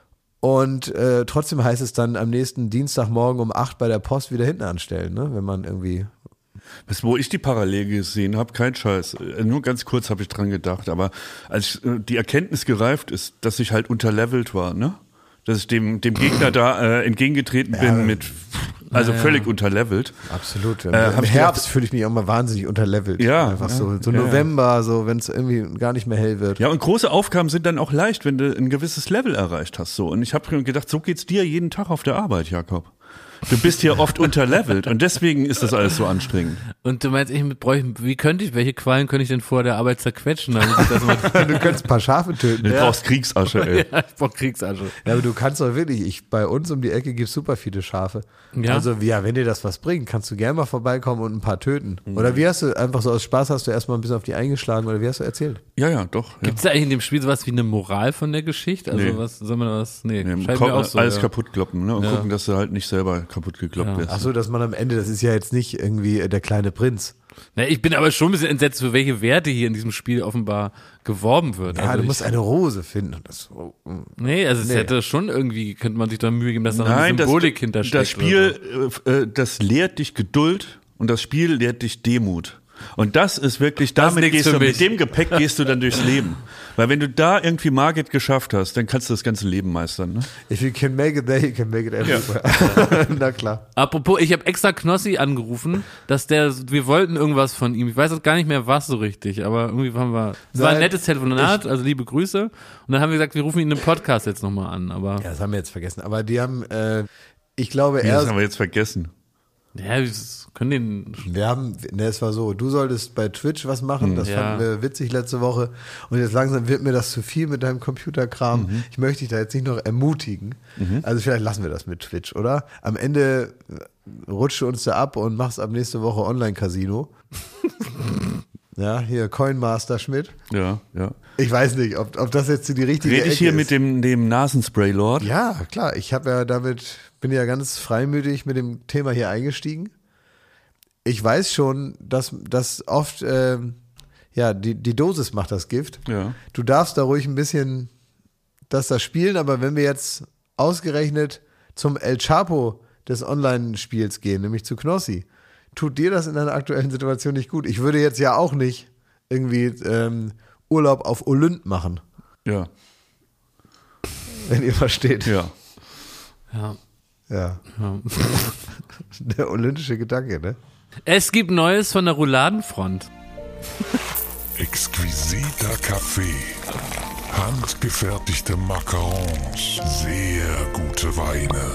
Und äh, trotzdem heißt es dann am nächsten Dienstagmorgen um acht bei der Post wieder hinten anstellen, ne? Wenn man irgendwie... Was, wo ich die Parallele gesehen habe, kein Scheiß. Nur ganz kurz habe ich dran gedacht, aber als äh, die Erkenntnis gereift ist, dass ich halt unterlevelt war, ne? Dass ich dem, dem Gegner da äh, entgegengetreten bin ja. mit, also ja, ja. völlig unterlevelt. Absolut. Äh, Im ich Herbst gedacht, fühle ich mich auch mal wahnsinnig unterlevelt. Ja. Einfach ja, so, so ja, November, so, wenn es irgendwie gar nicht mehr hell wird. Ja, und große Aufgaben sind dann auch leicht, wenn du ein gewisses Level erreicht hast, so. Und ich habe gedacht, so geht's dir jeden Tag auf der Arbeit, Jakob. Du bist hier oft unterlevelt und deswegen ist das alles so anstrengend. Und du meinst, ich bräuchte, wie könnte ich, welche Qualen könnte ich denn vor der Arbeit zerquetschen? Damit ich das mal Du könntest ein paar Schafe töten. Du brauchst Kriegsasche, ey. ja, ich brauch Kriegsasche. Ja, aber du kannst doch wirklich, ich, bei uns um die Ecke gibt's super viele Schafe. Ja. Also, ja, wenn dir das was bringt, kannst du gerne mal vorbeikommen und ein paar töten. Oder wie hast du, einfach so aus Spaß hast du erstmal ein bisschen auf die eingeschlagen oder wie hast du erzählt? Ja, ja, doch. Ja. Gibt's da eigentlich in dem Spiel sowas wie eine Moral von der Geschichte? Also Nee. was, soll man was, nee, Nee, scheint komm, mir auch so. alles ja. kaputt kloppen, ne? Und Ja. gucken, dass du halt nicht selber kaputt gekloppt Ja. wirst. Ach so, dass man am Ende, das ist ja jetzt nicht irgendwie äh, der kleine Prinz. Na, ich bin aber schon ein bisschen entsetzt, für welche Werte hier in diesem Spiel offenbar geworben wird. Ja, also du ich, musst eine Rose finden. Und das, oh, mm. Nee, also es Nee. hätte schon irgendwie, könnte man sich da Mühe geben, dass da noch eine Nein, das, Symbolik hintersteckt. das Spiel, äh, äh, das lehrt dich Geduld und das Spiel lehrt dich Demut. Und das ist wirklich, Das ist damit nichts gehst für du, mich. mit dem Gepäck gehst du dann durchs Leben. Weil wenn du da irgendwie Margit geschafft hast, dann kannst du das ganze Leben meistern, ne? If you can make it there, you can make it everywhere. Na klar. Apropos, ich habe extra Knossi angerufen, dass der, wir wollten irgendwas von ihm. Ich weiß auch gar nicht mehr, was so richtig, aber irgendwie haben wir, es war ein Nein, nettes Telefonat, also liebe Grüße. Und dann haben wir gesagt, wir rufen ihn im Podcast jetzt nochmal an, aber, Ja, das haben wir jetzt vergessen. Aber die haben, äh, ich glaube, Ja, das er, haben wir jetzt vergessen. ja, wir können den, wir haben, ne, es war so, du solltest bei Twitch was machen, das Ja. fanden wir witzig letzte Woche und jetzt langsam wird mir das zu viel mit deinem Computerkram. Mhm. Ich möchte dich da jetzt nicht noch ermutigen. Also vielleicht lassen wir das mit Twitch, oder? Am Ende rutscht du uns da ab und machst ab nächste Woche Online-Casino. Ja, hier Coinmaster Schmidt. Ja, ja. Ich weiß nicht, ob, ob das jetzt die richtige Rede ich Ecke hier ist. mit dem, dem Nasenspray-Lord? Ja, klar. Ich habe ja damit, bin ja ganz freimütig mit dem Thema hier eingestiegen. Ich weiß schon, dass, dass oft, ähm, ja, die, die Dosis macht das Gift. Ja. Du darfst da ruhig ein bisschen das da spielen, aber wenn wir jetzt ausgerechnet zum El Chapo des Online-Spiels gehen, nämlich zu Knossi, tut dir das in deiner aktuellen Situation nicht gut? Ich würde jetzt ja auch nicht irgendwie ähm, Urlaub auf Olymp machen, Ja, wenn ihr versteht. ja. ja. Ja, ja. der olympische Gedanke, ne? Es gibt Neues von der Rouladenfront. Exquisiter Kaffee. Handgefertigte Macarons. Sehr gute Weine.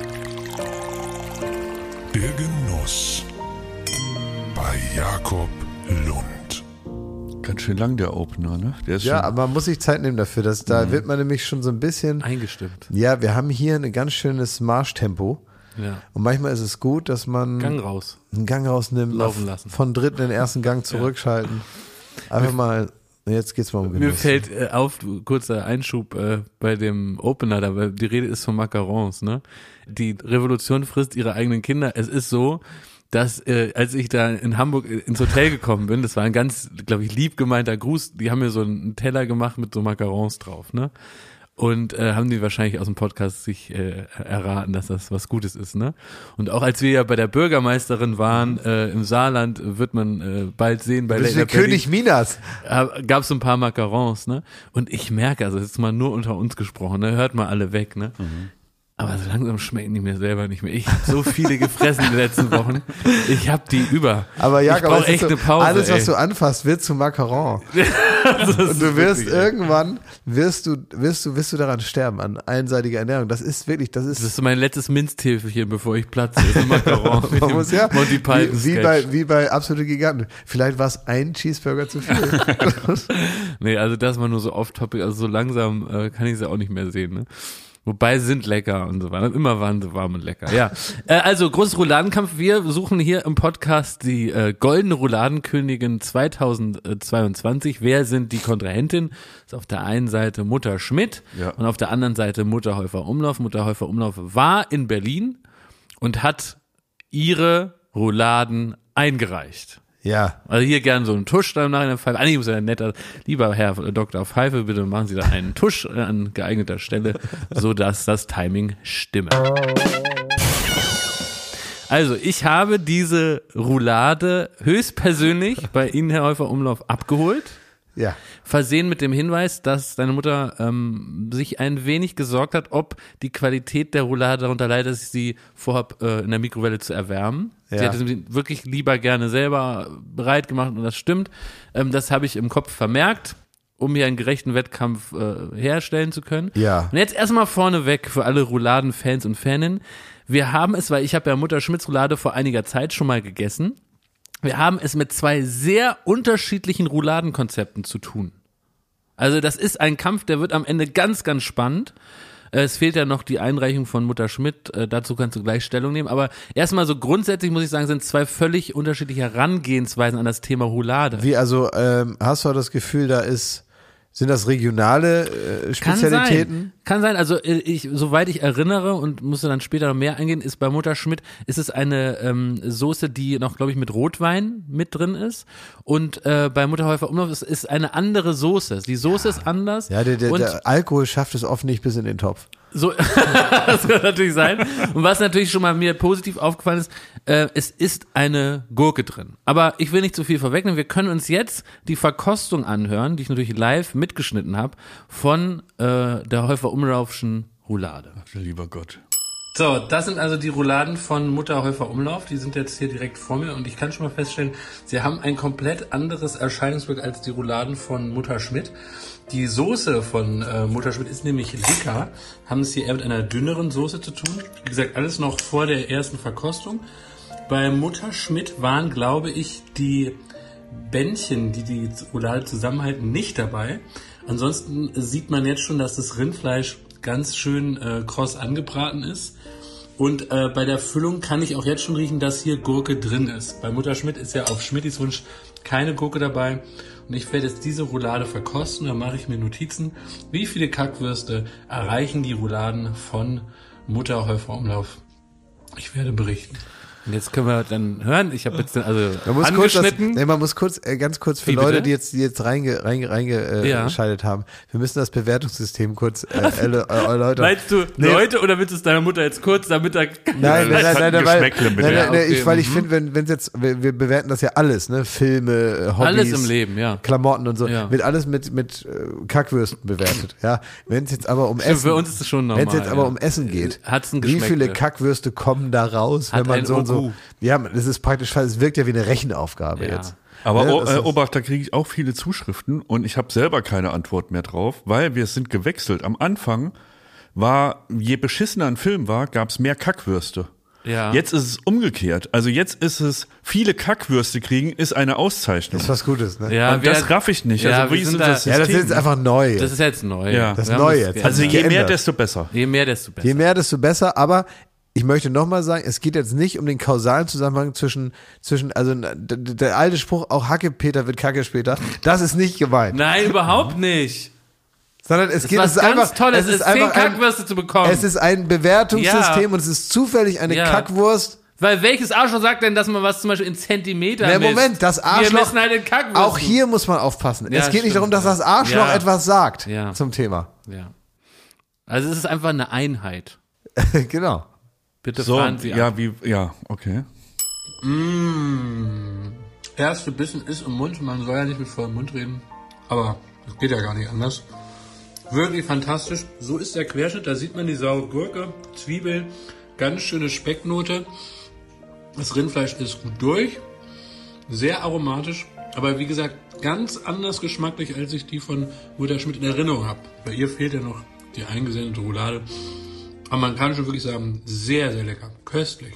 Der Genuss. Bei Jakob Lund. Ganz schön lang der Opener, ne? Der ist Ja, schon, aber man muss sich Zeit nehmen dafür. Dass, da wird man nämlich schon so ein bisschen. Eingestimmt. Ja, wir haben hier ein ganz schönes Marschtempo. Ja. Und manchmal ist es gut, dass man Gang raus. einen Gang rausnimmt, Laufen auf- lassen. von dritten in den ersten Gang zurückschalten. Einfach mal, jetzt geht's mal um Genuss. Mir fällt äh, auf, kurzer Einschub äh, bei dem Opener, da, weil die Rede ist von Macarons, ne? Die Revolution frisst ihre eigenen Kinder. Es ist so, dass äh, als ich da in Hamburg ins Hotel gekommen bin, das war ein ganz, glaube ich, lieb gemeinter Gruß, die haben mir so einen Teller gemacht mit so Macarons drauf, ne? Und äh, haben die wahrscheinlich aus dem Podcast sich äh, erraten, dass das was Gutes ist, ne? Und auch als wir ja bei der Bürgermeisterin waren, äh, im Saarland, wird man äh, bald sehen, bei Du bist Leila wie König Minas. äh, gab es ein paar Macarons, ne? Und ich merke, also jetzt mal nur unter uns gesprochen, ne? Hört mal alle weg, ne? Mhm. Aber so langsam schmecken die mir selber nicht mehr. Ich habe so viele gefressen in den letzten Wochen. Ich habe die über. Aber ja, ich brauche echt so, eine Pause. Alles, was ey. du anfasst, wird zu Macaron. Und du wirst irgendwann, wirst du, wirst du, wirst du daran sterben, an einseitiger Ernährung. Das ist wirklich, das ist. Das ist so mein letztes Minztäfelchen, bevor ich platze. Das ist ein Macaron mit Man dem muss ja, Monty Python wie, wie bei, wie bei Absolute Giganten. Vielleicht war es ein Cheeseburger zu viel. Nee, also das war nur so off-topic. Also so langsam äh, kann ich sie auch nicht mehr sehen, ne? Wobei sie sind lecker und so weiter. Immer waren sie warm und lecker. Ja. Äh, also großes Rouladenkampf. Wir suchen hier im Podcast die äh, goldene Rouladenkönigin zweitausendzweiundzwanzig. Wer sind die Kontrahentinnen? Ist auf der einen Seite Mutter Schmidt Ja. und auf der anderen Seite Mutter Häufer-Umlauf. Mutter Häufer-Umlauf war in Berlin und hat ihre Rouladen eingereicht. Ja. Also hier gerne so einen Tusch dann nach einer Pfeife. Eigentlich muss ja netter, lieber Herr Doktor Pfeife, bitte machen Sie da einen Tusch an geeigneter Stelle, sodass das Timing stimme. Also ich habe diese Roulade höchstpersönlich bei Ihnen, Herr Häufer-Umlauf, abgeholt. Ja. Versehen mit dem Hinweis, dass deine Mutter ähm, sich ein wenig gesorgt hat, ob die Qualität der Roulade darunter leidet, dass ich sie vorhab, äh, in der Mikrowelle zu erwärmen. Ja. Sie hätte sie wirklich lieber gerne selber bereit gemacht und das stimmt. Ähm, das habe ich im Kopf vermerkt, um hier einen gerechten Wettkampf äh, herstellen zu können. Ja. Und jetzt erstmal vorneweg für alle Rouladen-Fans und Faninnen. Wir haben es, weil ich habe ja Mutter Schmidts Roulade vor einiger Zeit schon mal gegessen. Wir haben es mit zwei sehr unterschiedlichen Rouladenkonzepten zu tun. Also das ist ein Kampf, der wird am Ende ganz, ganz spannend. Es fehlt ja noch die Einreichung von Mutter Schmidt, äh, dazu kannst du gleich Stellung nehmen. Aber erstmal so grundsätzlich muss ich sagen, sind zwei völlig unterschiedliche Herangehensweisen an das Thema Roulade. Wie, also, ähm, hast du das Gefühl, da ist, sind das regionale äh, Kann Spezialitäten? sein. Kann sein, also ich, soweit ich erinnere und musste dann später noch mehr eingehen, ist bei Mutter Schmidt, ist es eine ähm, Soße, die noch, glaube ich, mit Rotwein mit drin ist und äh, bei Mutter Häufer-Umlauf ist, ist eine andere Soße. Die Soße ist anders. Ja, der, der, und der Alkohol schafft es oft nicht bis in den Topf. So, das kann natürlich sein. Und was natürlich schon mal mir positiv aufgefallen ist, äh, es ist eine Gurke drin. Aber ich will nicht zu viel vorwegnehmen. Wir können uns jetzt die Verkostung anhören, die ich natürlich live mitgeschnitten habe, von äh, der Häufer-Umlaufschen Roulade. Ach, lieber Gott. So, das sind also die Rouladen von Mutter Häufer-Umlauf. Die sind jetzt hier direkt vor mir und ich kann schon mal feststellen, sie haben ein komplett anderes Erscheinungsbild als die Rouladen von Mutter Schmidt. Die Soße von äh, Mutter Schmidt ist nämlich dicker, haben es hier eher mit einer dünneren Soße zu tun. Wie gesagt, alles noch vor der ersten Verkostung. Bei Mutter Schmidt waren, glaube ich, die Bändchen, die die Roulade zusammenhalten, nicht dabei. Ansonsten sieht man jetzt schon, dass das Rindfleisch ganz schön äh, kross angebraten ist. Und äh, bei der Füllung kann ich auch jetzt schon riechen, dass hier Gurke drin ist. Bei Mutter Schmidt ist ja auf Schmittis Wunsch keine Gurke dabei. Und ich werde jetzt diese Roulade verkosten. Da mache ich mir Notizen. Wie viele Kackwürste erreichen die Rouladen von Mutter Häufer-Umlauf? Ich werde berichten. Und jetzt können wir dann hören. Ich habe jetzt also Man muss kurz, das, angeschnitten. nee, man muss kurz, äh, ganz kurz für Wie, Leute, bitte? die jetzt, die jetzt reinge, reinge, reinge, äh, Ja. geschaltet haben. Wir müssen das Bewertungssystem kurz äh, erle- äh, erläutern. Meinst du Nee. Leute oder willst du es deiner Mutter jetzt kurz, damit er... Nein, nein, Das nein, hat nein, ein nein, weil, Geschmäckle mit nein, der- nein, nein, Okay, ich, weil ich mhm. finde, wenn wenn jetzt, wir, wir bewerten das ja alles, ne, Filme, äh, Hobbys, Alles im Leben, ja. Klamotten und so, Ja. wird alles mit mit äh, Kackwürsten bewertet, ja. Wenn es jetzt aber um Stimmt, Essen, für uns ist es schon normal, wenn es jetzt aber ja. um Essen geht, Hat's ein wie viele Geschmäckle. Kackwürste kommen da raus, Hat wenn man ein so und O U. so, ja, das ist praktisch, es wirkt ja wie eine Rechenaufgabe Ja. jetzt. Aber Ne, o, das äh, ist- Obacht, da kriege ich auch viele Zuschriften und ich habe selber keine Antwort mehr drauf, weil wir sind gewechselt. Am Anfang war, je beschissener ein Film war, gab es mehr Kackwürste. Ja. Jetzt ist es umgekehrt. Also jetzt ist es, viele Kackwürste kriegen, ist eine Auszeichnung. Das ist was Gutes, ne? Ja, und wir- das raff ich nicht. Ja, also wir wie ist sind denn da- das Ja, das ist System? jetzt einfach neu. Das ist jetzt neu. Ja. Das ist Wir haben neu das jetzt. geändert. also je mehr, geändert. desto besser. Je mehr, desto besser. Je mehr, desto besser, aber ich möchte nochmal sagen, es geht jetzt nicht um den kausalen Zusammenhang zwischen, zwischen, also der, der alte Spruch, auch Hacke-Peter wird Kacke später, das ist nicht gemeint. Nein, überhaupt nicht. Sondern es Das geht, ist es was ist ganz einfach, Tolles, es es ist ist zehn einfach ein, Kackwürste zu bekommen. es ist ein Bewertungssystem Ja. und es ist zufällig eine Ja. Kackwurst. Weil welches Arschloch sagt denn, dass man was zum Beispiel in Zentimeter Nee, misst? Moment, das Wir Arschloch, messen halt in Kackwürsten. auch hier muss man aufpassen. Ja, es geht nicht stimmt, darum, dass ja. das Arschloch Ja. etwas sagt Ja. zum Thema. Ja. Also es ist einfach eine Einheit. Genau. Bitte So, fahren Sie ja, ab. wie, ja, okay. Mmh. Erste Bissen ist im Mund. Man soll ja nicht mit vollem Mund reden. Aber das geht ja gar nicht anders. Wirklich fantastisch. So ist der Querschnitt. Da sieht man die saure Gurke, Zwiebeln, ganz schöne Specknote. Das Rindfleisch ist gut durch. Sehr aromatisch. Aber wie gesagt, ganz anders geschmacklich, als ich die von Mutter Schmidt in Erinnerung habe. Bei ihr fehlt ja noch die eingesendete Roulade. Aber man kann schon wirklich sagen, sehr, sehr lecker. Köstlich.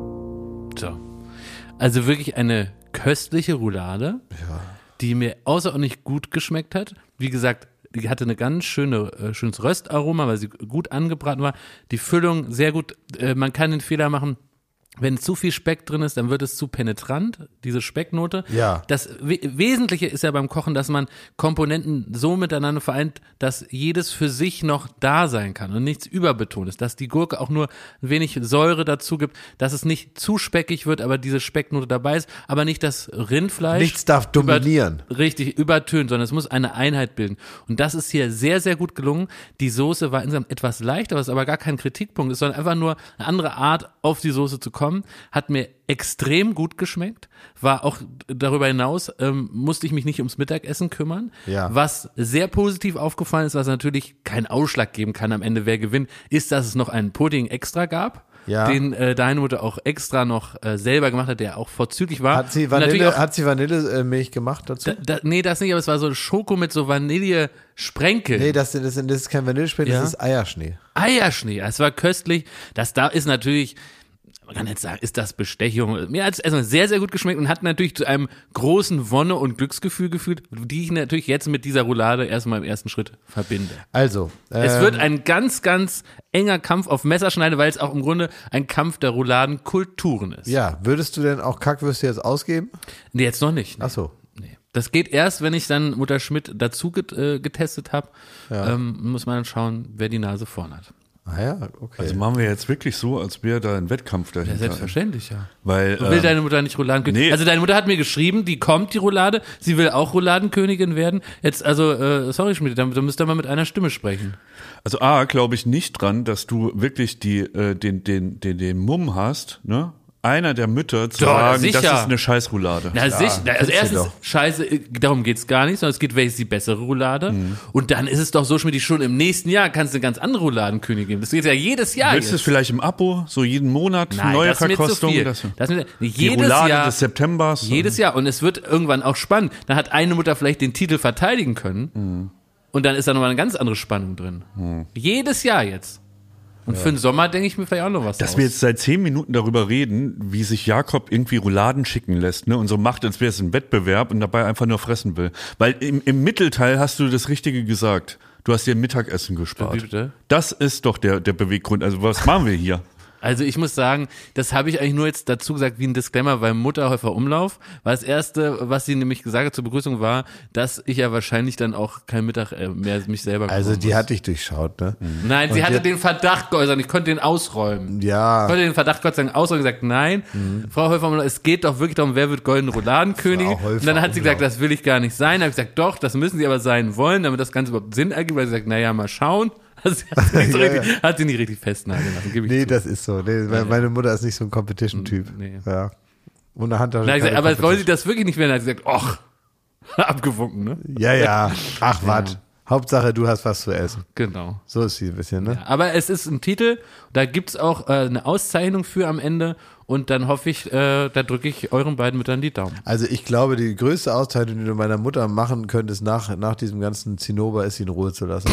So. Also wirklich eine köstliche Roulade, ja. die mir außerordentlich gut geschmeckt hat. Wie gesagt, die hatte eine ganz schöne, äh, schönes Röstaroma, weil sie gut angebraten war. Die Füllung sehr gut. Äh, man kann den Fehler machen, wenn zu viel Speck drin ist, dann wird es zu penetrant, diese Specknote. Ja. Das We- Wesentliche ist ja beim Kochen, dass man Komponenten so miteinander vereint, dass jedes für sich noch da sein kann und nichts überbetont ist. Dass die Gurke auch nur ein wenig Säure dazu gibt, dass es nicht zu speckig wird, aber diese Specknote dabei ist, aber nicht das Rindfleisch. Nichts darf dominieren. Über, richtig, übertönt, sondern es muss eine Einheit bilden. Und das ist hier sehr, sehr gut gelungen. Die Soße war insgesamt etwas leichter, was aber gar kein Kritikpunkt ist, sondern einfach nur eine andere Art, auf die Soße zu kommen. Hat mir extrem gut geschmeckt, war auch darüber hinaus, ähm, musste ich mich nicht ums Mittagessen kümmern. Ja. Was sehr positiv aufgefallen ist, was natürlich keinen Ausschlag geben kann am Ende, wer gewinnt, ist, dass es noch einen Pudding extra gab, ja. den äh, deine Mutter auch extra noch äh, selber gemacht hat, der auch vorzüglich war. Hat sie Und natürlich Vanille, auch, hat sie Vanillemilch gemacht dazu? da, da, nee, das nicht, aber es war so Schoko mit so Vanille-Sprenkeln. Nee, das, das, das ist kein Vanillespeck, Ja. das ist Eierschnee. Eierschnee, es war köstlich. Das da ist natürlich, man kann jetzt sagen, ist das Bestechung. Mir hat es erstmal sehr, sehr gut geschmeckt und hat natürlich zu einem großen Wonne- und Glücksgefühl geführt, die ich natürlich jetzt mit dieser Roulade erstmal im ersten Schritt verbinde. Also. Es ähm, wird ein ganz, ganz enger Kampf auf Messerschneide, weil es auch im Grunde ein Kampf der Rouladenkulturen ist. Ja, würdest du denn auch Kackwürste jetzt ausgeben? Nee, jetzt noch nicht. Ach so. Nee. Das geht erst, wenn ich dann Mutter Schmidt dazu get, äh, getestet habe. Ja. Ähm, muss man dann schauen, wer die Nase vorn hat. Ah ja, okay. Also machen wir jetzt wirklich so, als wäre da ein Wettkampf dahinter. Ja, selbstverständlich, ja. Weil, Will ähm, deine Mutter nicht Rouladenkönigin? nee. Also deine Mutter hat mir geschrieben, die kommt, die Roulade, sie will auch Rouladenkönigin werden. Jetzt, also, äh, sorry Schmidt, da, da müsst ihr mal mit einer Stimme sprechen. Also A, glaube ich nicht dran, dass du wirklich die, äh, den, den, den, den Mumm hast, ne? Einer der Mütter zu Doch, sagen, sicher. das ist eine Scheißroulade. Na, sicher, also kennst du erstens, doch. scheiße, äh, darum geht's gar nicht, sondern es geht, welche ist die bessere Roulade. Mhm. Und dann ist es doch so, Schmidt, schon im nächsten Jahr kannst du eine ganz andere Rouladenkönigin geben. Das geht ja jedes Jahr Willst du es jetzt. vielleicht im Abo, so jeden Monat, Nein, neue das ist mir zu Verkostung? viel. Das, Das ist mir, die jedes Roulade Jahr, des Septembers. Jedes Jahr. Und es wird irgendwann auch spannend. Dann hat eine Mutter vielleicht den Titel verteidigen können. Mhm. Und dann ist da nochmal eine ganz andere Spannung drin. Mhm. Jedes Jahr jetzt. Und für den Sommer denke ich mir vielleicht auch noch was Dass aus. wir jetzt seit zehn Minuten darüber reden, wie sich Jakob irgendwie Rouladen schicken lässt, ne? Und so macht, als wäre es ein Wettbewerb und dabei einfach nur fressen will. Weil im, im Mittelteil hast du das Richtige gesagt. Du hast dir Mittagessen Wie gespart. bitte? Das ist doch der, der Beweggrund. Also was machen wir hier? Also ich muss sagen, das habe ich eigentlich nur jetzt dazu gesagt wie ein Disclaimer beim Mutterhäufer Umlauf, weil das Erste, was sie nämlich gesagt hat zur Begrüßung war, dass ich ja wahrscheinlich dann auch kein Mittag äh, mehr mich selber Also kochen die muss. hat dich durchschaut, ne? Nein, sie Und hatte die- den Verdacht geäußert, ich konnte den ausräumen. Ja. Ich konnte den Verdacht Gott sei Dank ausräumen und gesagt, nein, Frau Häufer, es geht doch wirklich darum, wer wird goldene Rouladenkönigin. Frau Häufer, Und dann hat sie gesagt, Umlauf. das will ich gar nicht sein. Da habe ich gesagt, doch, das müssen sie aber sein wollen, damit das Ganze überhaupt Sinn ergibt. Weil sie sagt, naja, mal schauen. Also sie hat sie nicht so Ja, richtig, hat sie nicht richtig festnageln lassen, gebe ich Nee, zu. das ist so. Nee, weil meine Mutter ist nicht so ein Competition-Typ. Nee. Ja. Und eine Handtasche. Da hab ich gesagt, keine aber wollen sie Competition. das wirklich nicht werden? Da hat sie gesagt, och, abgewunken, ne? Ja, ja. Ach, wat. Hauptsache, du hast was zu essen. Genau. So ist sie ein bisschen, ne? Ja, aber es ist ein Titel, da gibt's auch äh, eine Auszeichnung für am Ende und dann hoffe ich, äh, da drücke ich euren beiden Müttern die Daumen. Also ich glaube, die größte Auszeichnung, die du meiner Mutter machen könntest nach, nach diesem ganzen Zinnober, ist sie in Ruhe zu lassen.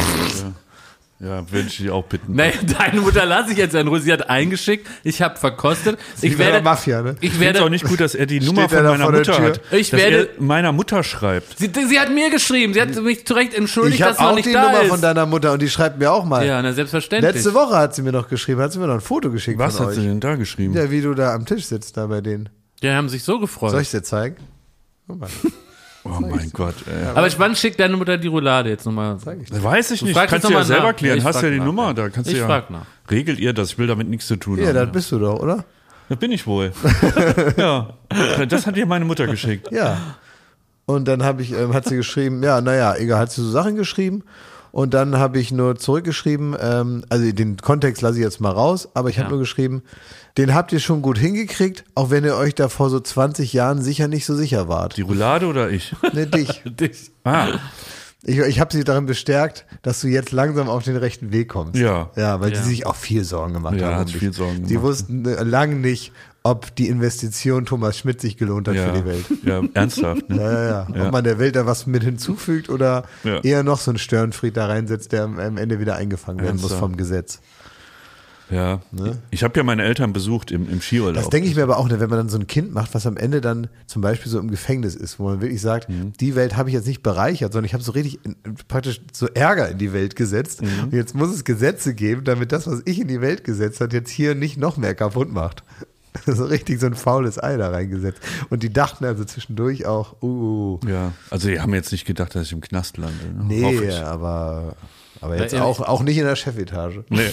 Ja, würde ich dich auch bitten. Nee, deine Mutter lasse ich jetzt in Ruhe. Sie hat eingeschickt, ich habe verkostet. Ich Wie bei der werde, Mafia, ne? ich Ich finde es auch werde, nicht gut, dass er die Nummer er von da meiner vor der Mutter Tür? hat. Ich dass werde- er meiner Mutter schreibt. sie, sie hat mir geschrieben, sie hat mich zu Recht entschuldigt, Ich habe dass man auch nicht die da Nummer ist. von deiner Mutter und die schreibt mir auch mal. Ja, na selbstverständlich. Letzte Woche hat sie mir noch geschrieben, hat sie mir noch ein Foto geschickt Was von hat euch. sie denn da geschrieben? Ja, wie du da am Tisch sitzt, da bei denen. Die haben sich so gefreut. Soll ich dir zeigen? Guck mal. Oh mein Gott, ey. Aber wann schickt deine Mutter die Roulade jetzt nochmal? Weiß ich Du nicht, fragst kannst jetzt du ja noch mal selber nach. klären. Ich Hast frag ja die nach. Nummer, da kannst du Ich ja. frag nach. Regelt ihr das? Ich will damit nichts zu tun Ja, haben. das bist du doch, oder? Das bin ich wohl. Ja, das hat dir meine Mutter geschickt. Ja. Und dann habe ich, ähm, hat sie geschrieben, ja, naja, egal, hat sie so Sachen geschrieben. Und dann habe ich nur zurückgeschrieben, ähm, also den Kontext lasse ich jetzt mal raus, aber ich habe Ja. nur geschrieben, den habt ihr schon gut hingekriegt, auch wenn ihr euch da vor so zwanzig Jahren sicher nicht so sicher wart. Die Roulade oder ich? Ne, dich. Dich. Ah, Ich, ich habe sie darin bestärkt, dass du jetzt langsam auf den rechten Weg kommst. Ja. Ja, weil Ja. sie sich auch viel Sorgen gemacht Ja, haben. hat um dich. viel Sorgen Sie gemacht. wussten äh, lang nicht, ob die Investition Thomas Schmidt sich gelohnt hat ja. für die Welt. Ja, ernsthaft. Ne? Ja, ja, ja. Ja. Ob man der Welt da was mit hinzufügt oder Ja. eher noch so einen Störenfried da reinsetzt, der am am Ende wieder eingefangen werden muss Ernsthaft. vom Gesetz. Ja. Ne? Ich habe ja meine Eltern besucht im, im Skiurlaub. Das denke ich mir aber auch, ne, wenn man dann so ein Kind macht, was am Ende dann zum Beispiel so im Gefängnis ist, wo man wirklich sagt, Mhm. die Welt habe ich jetzt nicht bereichert, sondern ich habe so richtig in, praktisch so Ärger in die Welt gesetzt. Mhm. Und jetzt muss es Gesetze geben, damit das, was ich in die Welt gesetzt habe, jetzt hier nicht noch mehr kaputt macht. So richtig so ein faules Ei da reingesetzt. Und die dachten also zwischendurch auch, uh, Ja, also die haben jetzt nicht gedacht, dass ich im Knast lande. Ne? Hoffe nee, ich. aber, aber jetzt Ja, auch, auch nicht in der Chefetage. Nee.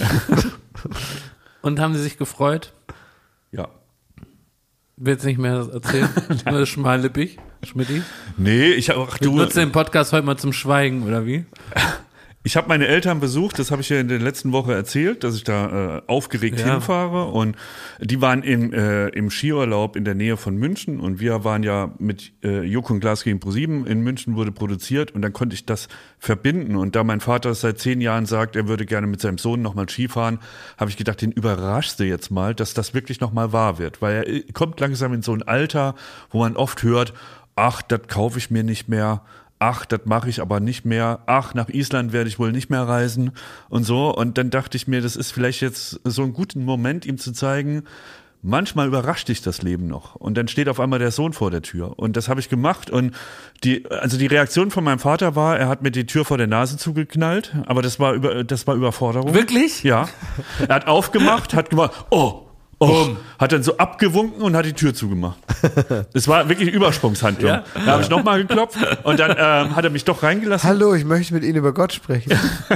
Und haben sie sich gefreut? Ja. Willst nicht mehr erzählen? Nur schmallippig, Schmidti? Nee, ich habe, ach Du du, nutzt den Podcast heute mal zum Schweigen, oder wie? ich habe meine Eltern besucht, das habe ich ja in der letzten Woche erzählt, dass ich da äh, aufgeregt Ja. hinfahre und die waren im, äh, im Skiurlaub in der Nähe von München und wir waren ja mit äh, Joko und Glas gegen ProSieben in München wurde produziert und dann konnte ich das verbinden und da mein Vater seit zehn Jahren sagt, er würde gerne mit seinem Sohn nochmal Skifahren, habe ich gedacht, den überraschst du jetzt mal, dass das wirklich nochmal wahr wird, weil er kommt langsam in so ein Alter, wo man oft hört, ach, das kaufe ich mir nicht mehr, ach, das mache ich aber nicht mehr, ach, nach Island werde ich wohl nicht mehr reisen und so. Und dann dachte ich mir, das ist vielleicht jetzt so ein guter Moment, ihm zu zeigen, manchmal überrascht dich das Leben noch. Und dann steht auf einmal der Sohn vor der Tür. Und das habe ich gemacht. Und die, also die Reaktion von meinem Vater war, er hat mir die Tür vor der Nase zugeknallt, aber das war über, das war Überforderung. Wirklich? Ja. Er hat aufgemacht, hat gemacht, oh, oh, hat dann so abgewunken und hat die Tür zugemacht. Es war wirklich Übersprungshandlung. Ja? Da habe ich nochmal geklopft und dann ähm, hat er mich doch reingelassen. Hallo, ich möchte mit Ihnen über Gott sprechen.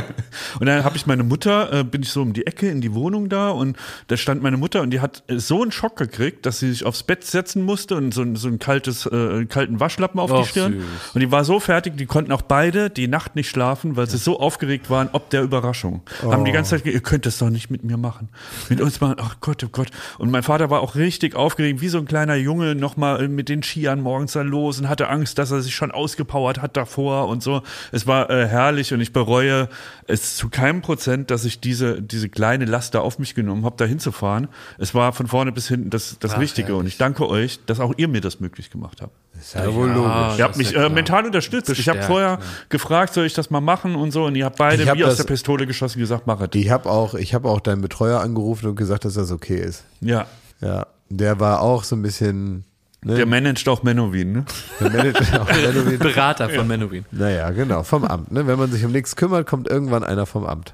Und dann habe ich meine Mutter, äh, bin ich so um die Ecke in die Wohnung da und da stand meine Mutter und die hat äh, so einen Schock gekriegt, dass sie sich aufs Bett setzen musste und so, ein- so ein kaltes, äh, kalten Waschlappen auf Och, die Stirn. süß. Und die war so fertig, die konnten auch beide die Nacht nicht schlafen, weil sie so aufgeregt waren, ob der Überraschung. Haben die ganze Zeit gesagt, ihr könnt das doch nicht mit mir machen. Mit uns machen, ach Gott, oh Gott. Und mein Vater war auch richtig aufgeregt, wie so ein kleiner Junge, nochmal mit den Skiern morgens dann los und hatte Angst, dass er sich schon ausgepowert hat davor und so. Es war äh, herrlich und ich bereue es zu keinem Prozent, dass ich diese, diese kleine Last da auf mich genommen habe, da hinzufahren. Es war von vorne bis hinten das, das Ach, Richtige und ich danke euch, dass auch ihr mir das möglich gemacht habt. Ist ja wohl logisch. Ihr habt mich äh, mental unterstützt. ich habe Bestärkt, vorher ja. gefragt, soll ich das mal machen und so und ihr habt beide Ich hab wie aus das- der Pistole geschossen gesagt, mach es. Ich habe auch, ich habe auch deinen Betreuer angerufen und gesagt, dass das okay ist. Ja, Ja, der war auch so ein bisschen. Ne, der managt auch Menowin, ne? der Manager auch Menowin. Berater von Menowin. Naja, genau, vom Amt. Ne? Wenn man sich um nichts kümmert, kommt irgendwann einer vom Amt.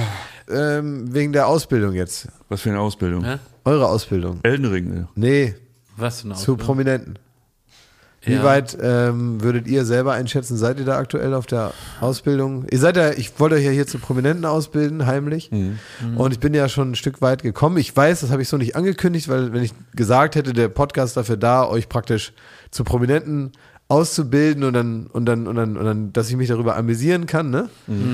Ähm, wegen der Ausbildung jetzt. Was für eine Ausbildung. Hä? Eure Ausbildung. Elden Ring. Nee, Was für eine zu Ausbildung? Prominenten. Wie Ja. weit ähm, würdet ihr selber einschätzen, seid ihr da aktuell auf der Ausbildung? Ihr seid ja, ich wollte euch ja hier zu Prominenten ausbilden, heimlich. Und ich bin ja schon ein Stück weit gekommen. Ich weiß, das habe ich so nicht angekündigt, weil wenn ich gesagt hätte, der Podcast dafür da, euch praktisch zu Prominenten auszubilden und dann, und dann, und dann, und dann, dass ich mich darüber amüsieren kann, ne?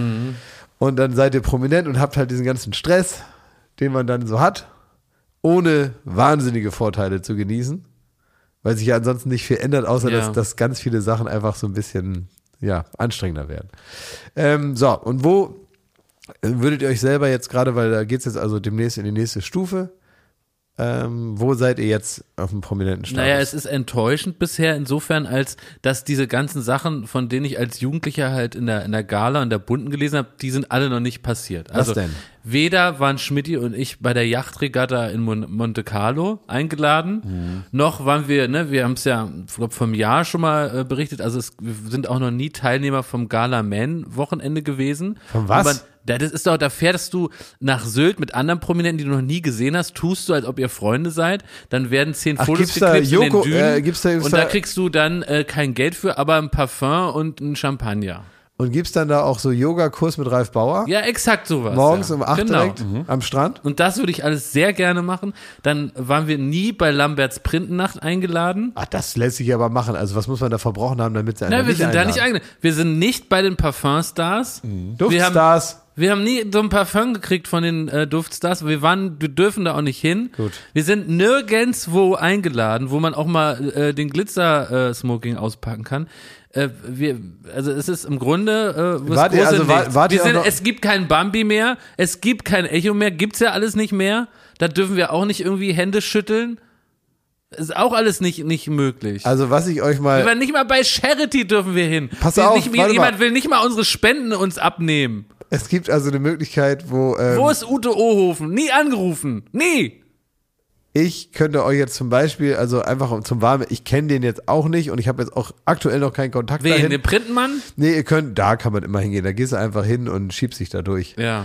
Und dann seid ihr prominent und habt halt diesen ganzen Stress, den man dann so hat, ohne wahnsinnige Vorteile zu genießen. Weil sich ja ansonsten nicht viel ändert, außer Ja. dass, dass ganz viele Sachen einfach so ein bisschen ja, anstrengender werden. Ähm, so, und wo würdet ihr euch selber jetzt gerade, weil da geht es jetzt also demnächst in die nächste Stufe, ähm, wo seid ihr jetzt auf dem prominenten Status? Naja, es ist enttäuschend bisher insofern, als dass diese ganzen Sachen, von denen ich als Jugendlicher halt in der, in der Gala und der Bunten gelesen habe, die sind alle noch nicht passiert. Also denn? weder waren Schmidti und ich bei der Yachtregatta in Mon Monte Carlo eingeladen, noch waren wir, ne, wir haben es ja, ich glaube, vom Jahr schon mal äh, berichtet, also es, wir sind auch noch nie Teilnehmer vom Gala Man Wochenende gewesen. Von was? Aber da- das ist doch, da fährst du nach Sylt mit anderen Prominenten, die du noch nie gesehen hast, tust du, als ob ihr Freunde seid, dann werden zehn Ach, Fotos gibt's da geknipst in Joko- den Dünen äh, gibt's da- gibt's und da da- kriegst du dann äh, kein Geld für, aber ein Parfum und ein Champagner. Und gibt's dann da auch so Yoga-Kurs mit Ralf Bauer? Ja, exakt sowas. Morgens ja. um acht genau. direkt am Strand? Und das würde ich alles sehr gerne machen. Dann waren wir nie bei Lamberts Printennacht eingeladen. Ach, das lässt sich aber machen. Also was muss man da verbrochen haben, damit sie einen Nein, wir nicht sind da einladen? nicht eingeladen. Wir sind nicht bei den Parfumstars. Wir haben, Duftstars. wir haben nie so ein Parfum gekriegt von den äh, Duftstars. Wir waren, wir dürfen da auch nicht hin. Gut. Wir sind nirgendwo eingeladen, wo man auch mal äh, den Glitzer-Smoking äh, auspacken kann. Äh, wir, also es ist im Grunde äh, was Wart ihr- große also war- nichts. wart wir ihr auch sind, noch- es gibt kein Bambi mehr, es gibt kein Echo mehr, gibt's ja alles nicht mehr. Da dürfen wir auch nicht irgendwie Hände schütteln. Ist auch alles nicht nicht möglich. Also was ich euch wir mal... waren nicht mal bei Charity dürfen wir hin. Pass wir auf, nicht, warte jemand mal. will nicht mal unsere Spenden uns abnehmen. Es gibt also eine Möglichkeit, wo... Ähm, Wo ist Ute Ohofen? Nie angerufen. Nie. Ich könnte euch jetzt zum Beispiel, also einfach zum Warme, ich kenne den jetzt auch nicht und ich habe jetzt auch aktuell noch keinen Kontakt Wen? dahin. Den Printenmann? Nee, ihr könnt, da kann man immer hingehen, da gehst du einfach hin und schiebst dich da durch. Ja.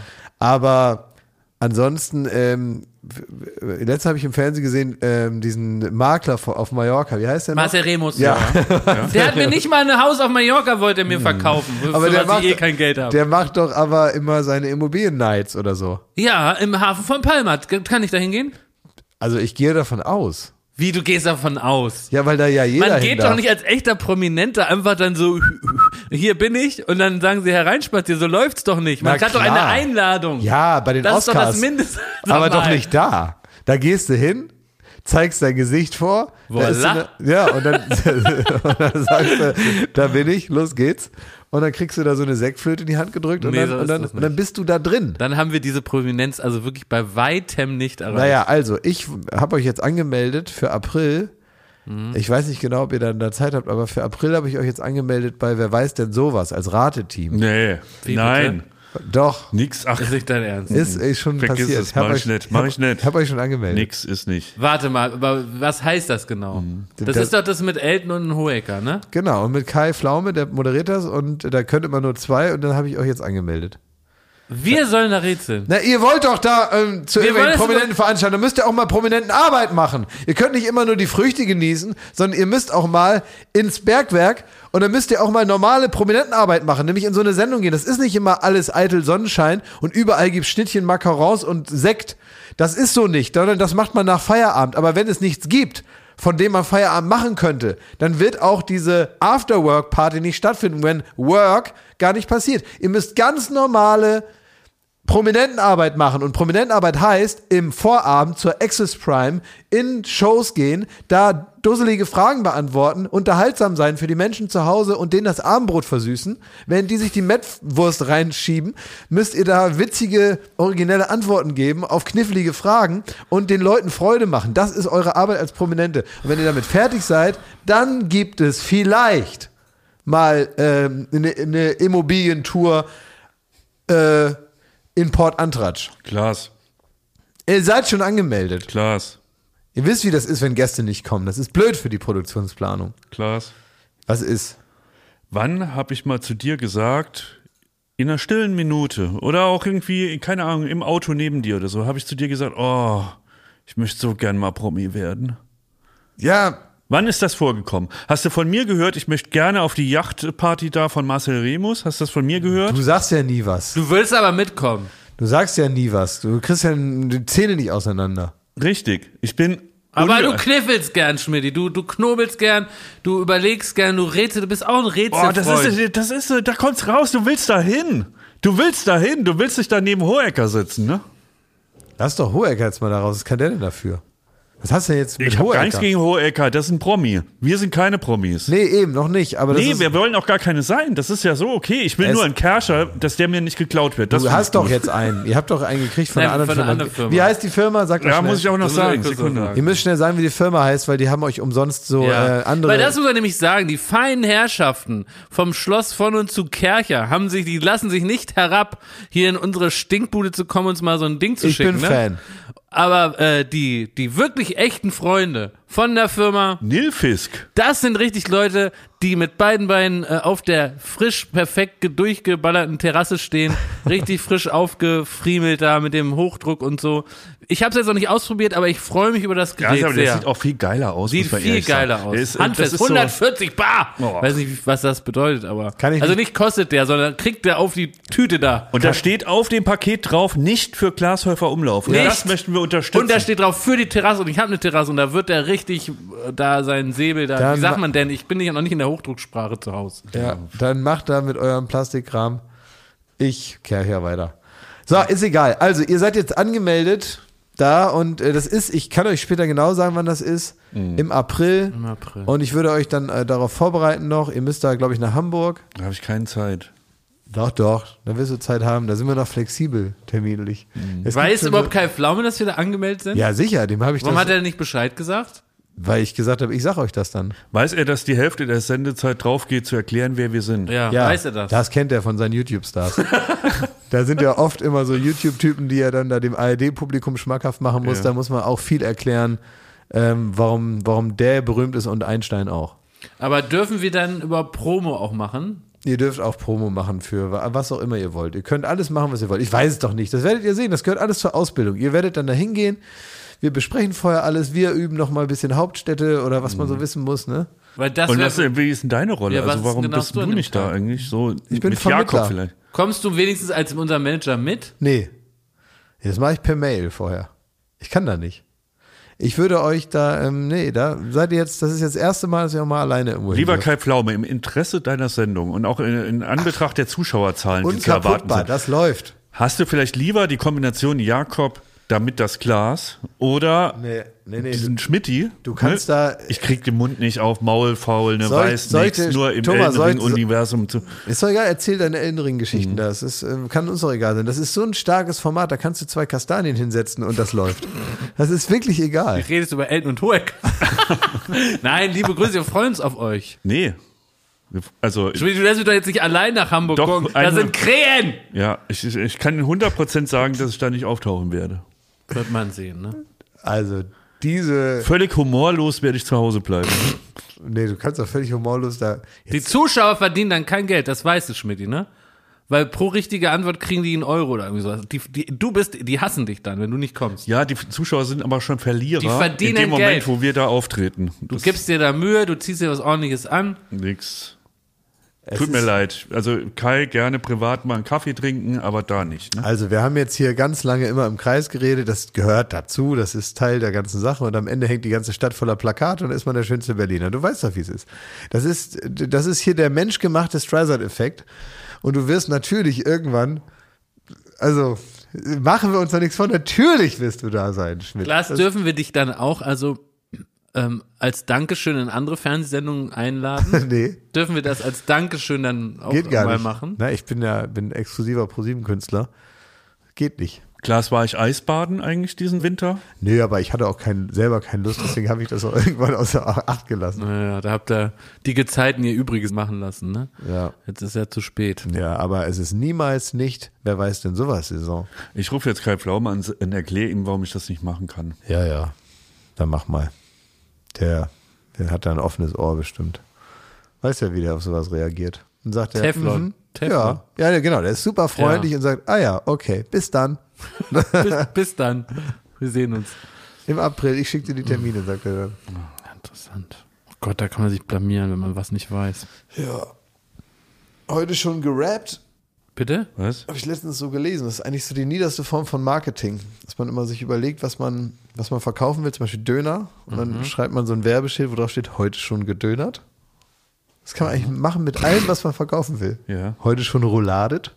Aber ansonsten, ähm, letztens habe ich im Fernsehen gesehen, ähm, diesen Makler auf Mallorca, wie heißt der noch? Marcel Remus. Ja. Der hat mir nicht mal ein Haus auf Mallorca, wollte er mir verkaufen, für Aber der was macht, ich eh kein Geld habe. der macht doch aber immer seine Immobilien-Nights oder so. Ja, im Hafen von Palma. Kann ich da hingehen? Also ich gehe davon aus. Wie, du gehst davon aus? Ja, weil da ja jeder Man hin geht darf. doch nicht als echter Prominenter einfach dann so, hier bin ich, und dann sagen sie hereinspazieren, so läuft's doch nicht. Man Na hat doch klar. eine Einladung. Ja, bei den Das ist doch Oscars. das Mindeste. Aber Sag doch mal. nicht da. Da gehst du hin, zeigst dein Gesicht vor. Da ist so Voilà. eine, ja, und dann, und dann sagst du, da bin ich, los geht's. Und dann kriegst du da so eine Sektflöte in die Hand gedrückt und, Nee, dann, so und, ist dann, das und dann bist du da drin. Dann haben wir diese Prominenz also wirklich bei weitem nicht erreicht. Naja, also ich habe euch jetzt angemeldet für April. Mhm. Ich weiß nicht genau, ob ihr dann da Zeit habt, aber für April habe ich euch jetzt angemeldet bei Wer weiß denn sowas als Rateteam. Nee, Wie, nein, Doch, nix, ach, Ist nicht dein Ernst. ist, ist schon Vergiss passiert. es, mach ich nicht, mach ich nicht. Ich habe euch schon angemeldet. nix ist nicht. Warte mal, aber was heißt das genau? Das, Das- ist doch das mit Elton und Hohecker, ne? Genau, und mit Kai Pflaume, der moderiert das und da könnt immer nur zwei und dann habe ich euch jetzt angemeldet. Wir sollen da rätseln. Na, ihr wollt doch da ähm, zu Wir irgendwelchen wollen es prominenten Veranstaltungen, da müsst ihr auch mal prominenten Arbeit machen. Ihr könnt nicht immer nur die Früchte genießen, sondern ihr müsst auch mal ins Bergwerk und dann müsst ihr auch mal normale Prominentenarbeit machen, nämlich in so eine Sendung gehen. Das ist nicht immer alles eitel Sonnenschein und überall gibt's Schnittchen, Macarons und Sekt. Das ist so nicht, sondern das macht man nach Feierabend. Aber wenn es nichts gibt, von dem man Feierabend machen könnte, dann wird auch diese Afterwork-Party nicht stattfinden, wenn Work gar nicht passiert. Ihr müsst ganz normale Prominentenarbeit machen und Prominentenarbeit heißt im Vorabend zur Access Prime in Shows gehen, da dusselige Fragen beantworten, unterhaltsam sein für die Menschen zu Hause und denen das Abendbrot versüßen. Während die sich die Mettwurst reinschieben, müsst ihr da witzige, originelle Antworten geben auf knifflige Fragen und den Leuten Freude machen. Das ist eure Arbeit als Prominente. Und wenn ihr damit fertig seid, dann gibt es vielleicht mal ähm, eine, eine Immobilientour äh, in Port Antratsch. Klaas, Ihr seid schon angemeldet. Klaas, Ihr wisst, wie das ist, wenn Gäste nicht kommen. Das ist blöd für die Produktionsplanung. Klaas. Was ist? Wann habe ich mal zu dir gesagt, in einer stillen Minute oder auch irgendwie, keine Ahnung, im Auto neben dir oder so, habe ich zu dir gesagt, oh, ich möchte so gern mal Promi werden? Ja, Wann ist das vorgekommen? Hast du von mir gehört, ich möchte gerne auf die Yachtparty da von Marcel Remus? Hast du das von mir gehört? du sagst ja nie was. Du willst aber mitkommen. Du sagst ja nie was. Du kriegst ja die Zähne nicht auseinander. Richtig. Ich bin. Aber unge- du kniffelst gern, Schmidti. Du, du knobelst gern, du überlegst gern, du rätselst, du bist auch ein Oh, Rätselfreund. das ist, das ist, da kommt's raus, du willst da hin. Du willst da hin, du willst nicht da neben Hohecker sitzen, ne? Lass doch Hohecker jetzt mal da raus. Was kann der denn dafür? Was hast du denn jetzt mit Ich habe gar nichts Hohecker? gegen Hohecker, das ist ein Promi. Wir sind keine Promis. Nee, eben, noch nicht. Aber das Nee, ist, wir wollen auch gar keine sein. Das ist ja so okay. Ich will Es- nur einen Kerscher, dass der mir nicht geklaut wird. Das du find hast ich doch gut. jetzt einen. Ihr habt doch einen gekriegt von Nein, einer anderen von einer Firma. anderen Firma. Wie heißt die Firma? Sagt mal Ja, schnell. muss ich auch noch Das muss sagen. ich kurz Sekunde. sagen. Ihr müsst schnell sagen, wie die Firma heißt, weil die haben euch umsonst so äh, andere... Weil das muss man nämlich sagen, die feinen Herrschaften vom Schloss von und zu Kercher haben sich, die lassen sich nicht herab, hier in unsere Stinkbude zu kommen, uns mal so ein Ding zu ich schicken. bin ne? Fan. Aber äh, die, die wirklich echten Freunde von der Firma. Nilfisk. Das sind richtig Leute, die mit beiden Beinen äh, auf der frisch perfekt ge- durchgeballerten Terrasse stehen, richtig frisch aufgefriemelt da mit dem Hochdruck und so. Ich habe es jetzt noch nicht ausprobiert, aber ich freue mich über das Ja, Gerät aber der sehr. sieht auch viel geiler aus. Sieht muss man viel ehrlich geiler sagen. aus. Der ist, Handfest, das ist so- hundertvierzig Bar. Oh. Weiß nicht, was das bedeutet, aber. Kann ich also nicht- nicht kostet der, sondern kriegt der auf die Tüte da. Und da steht auf dem Paket drauf, nicht für Glashäufer Umlauf. Und Nicht. das möchten wir unterstützen. Und da steht drauf für die Terrasse und ich habe eine Terrasse und da wird der richtig äh, da seinen Säbel da. Dann Wie sagt ma- man denn? Ich bin nicht, noch nicht in der Hochdrucksprache zu Hause. Ja, dann macht da mit eurem Plastikkram. Ich kehre hier weiter. So, ist egal. Also, ihr seid jetzt angemeldet da und äh, das ist, ich kann euch später genau sagen, wann das ist, im April. Im April. Und ich würde euch dann äh, darauf vorbereiten noch. Ihr müsst da, glaube ich, nach Hamburg. Da habe ich keine Zeit. Doch, doch, da wirst du Zeit haben. Da sind wir noch flexibel, terminlich. Es gibt Weiß schon überhaupt so- Kai Pflaume, dass wir da angemeldet sind? Ja, sicher, dem habe ich Warum das, hat er nicht Bescheid gesagt? weil ich gesagt habe, ich sag euch das dann. Weiß er, dass die Hälfte der Sendezeit drauf geht, zu erklären, wer wir sind? Ja, Ja, weiß er das? Das kennt er von seinen YouTube-Stars. Da sind ja oft immer so YouTube-Typen, die er dann da dem A R D-Publikum schmackhaft machen muss. Ja. Da muss man auch viel erklären, ähm, warum, warum der berühmt ist und Einstein auch. Aber dürfen wir dann über Promo auch machen? Ihr dürft auch Promo machen für wa- was auch immer ihr wollt. Ihr könnt alles machen, was ihr wollt. Ich weiß es doch nicht. Das werdet ihr sehen. Das gehört alles zur Ausbildung. Ihr werdet dann da hingehen. Wir besprechen vorher alles. Wir üben noch mal ein bisschen Hauptstädte oder was man so wissen muss, ne? Weil das Und wär, was, wie ist denn deine Rolle? Ja, was also warum genau bist hast du du an dem nicht da Tag? eigentlich so Ich bin mit Vermittler. Jakob vielleicht? kommst du wenigstens als unser Manager mit? Nee. Das mache ich per Mail vorher. Ich kann da nicht. Ich würde euch da, ähm, nee, da seid ihr jetzt, das ist jetzt das erste Mal, dass ihr auch mal alleine irgendwo Lieber hin dürft. Kai Pflaume, im Interesse deiner Sendung und auch in, in Anbetracht der Zuschauerzahlen, die zu erwarten Unkaputtbar, sind, das läuft. hast du vielleicht lieber die Kombination Jakob, damit das Glas oder Nee, nee, nee. diesen Schmitti? Du kannst ne? da- Ich krieg den Mund nicht auf, Maul faul, ne, Soll- weiß sollte- nichts, nur im Thomas, Elden sollte- Universum zu. Ist doch egal, erzähl deine Elden Mhm. Ring-Geschichten da. Das ist, ähm, kann uns doch egal sein. Das ist so ein starkes Format, da kannst du zwei Kastanien hinsetzen und das läuft. Das ist wirklich egal. Redest du über Elton und Hoek? Nein, liebe Grüße, wir freuen uns auf euch. Nee. Also, Du lässt mich doch jetzt nicht allein nach Hamburg Doch, gucken. Da eine- sind Krähen! ja, ich, ich- ich kann hundert Prozent sagen, dass ich da nicht auftauchen werde. Wird man sehen, ne? Also, diese, Völlig humorlos werde ich zu Hause bleiben. nee, du kannst doch völlig humorlos da. Die Jetzt, Zuschauer verdienen dann kein Geld, das weißt du, Schmidti, ne? Weil pro richtige Antwort kriegen die einen Euro oder irgendwie sowas. Die, die, du bist, die hassen dich dann, wenn du nicht kommst. Ja, die Zuschauer sind aber schon Verlierer Die verdienen in dem Moment, Geld. wo wir da auftreten. Du gibst dir da Mühe, du ziehst dir was Ordentliches an. Nix. es Tut mir ist- leid. Also Kai, gerne privat mal einen Kaffee trinken, aber da nicht. Ne? Also, wir haben jetzt hier ganz lange immer im Kreis geredet. Das gehört dazu. Das ist Teil der ganzen Sache. Und am Ende hängt die ganze Stadt voller Plakate und dann ist man der schönste Berliner. Du weißt doch, wie es ist. Das ist, das ist hier der menschgemachte Streisand-Effekt. Und du wirst natürlich irgendwann, also, machen wir uns da nichts von. Natürlich wirst du da sein, Schmidt. Klaas, Das- dürfen wir dich dann auch also ähm, als Dankeschön in andere Fernsehsendungen einladen? Nee, Dürfen wir das als Dankeschön dann auch geht gar mal nicht. machen? Na, ich bin ja bin exklusiver ProSieben-Künstler. Geht nicht. Klaas, war ich Eisbaden eigentlich diesen Winter? Nee, aber ich hatte auch kein, selber keine Lust, deswegen habe ich das auch irgendwann außer Acht gelassen. Naja, da habt ihr die Gezeiten ihr Übriges machen lassen, ne? Ja. Jetzt ist ja zu spät. Ja, aber es ist niemals nicht, wer weiß denn sowas, Saison. Ich rufe jetzt Kai Pflaume an und erkläre ihm, warum ich das nicht machen kann. Ja, ja. Dann mach mal. Der, der hat da ein offenes Ohr bestimmt. Weiß ja, wie der auf sowas reagiert. Und sagt er, Teflon. mhm, Teflon. ja, ja, genau, der ist super freundlich Ja. und sagt, ah ja, okay, bis dann. bis, bis dann. Wir sehen uns. Im April, ich schicke dir die Termine, sagt er dann. Interessant. Oh Gott, da kann man sich blamieren, wenn man was nicht weiß. Ja. Heute schon gerappt, Bitte? Was? habe ich letztens so gelesen. Das ist eigentlich so die niederste Form von Marketing. Dass man immer sich überlegt, was man, was man verkaufen will, zum Beispiel Döner. Und dann schreibt man so ein Werbeschild, wo drauf steht, heute schon gedönert. Das kann man eigentlich machen mit allem, was man verkaufen will. Ja. Heute schon rouladet.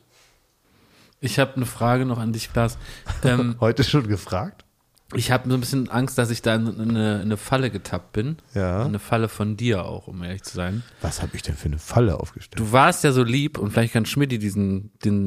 Ich habe eine Frage noch an dich, Klaas. Ähm, Heute schon gefragt. ich habe so ein bisschen Angst, dass ich da in eine, in eine Falle getappt bin. Ja. Eine Falle von dir auch, um ehrlich zu sein. Was habe ich denn für eine Falle aufgestellt? Du warst ja so lieb und vielleicht kann Schmidti diesen, den,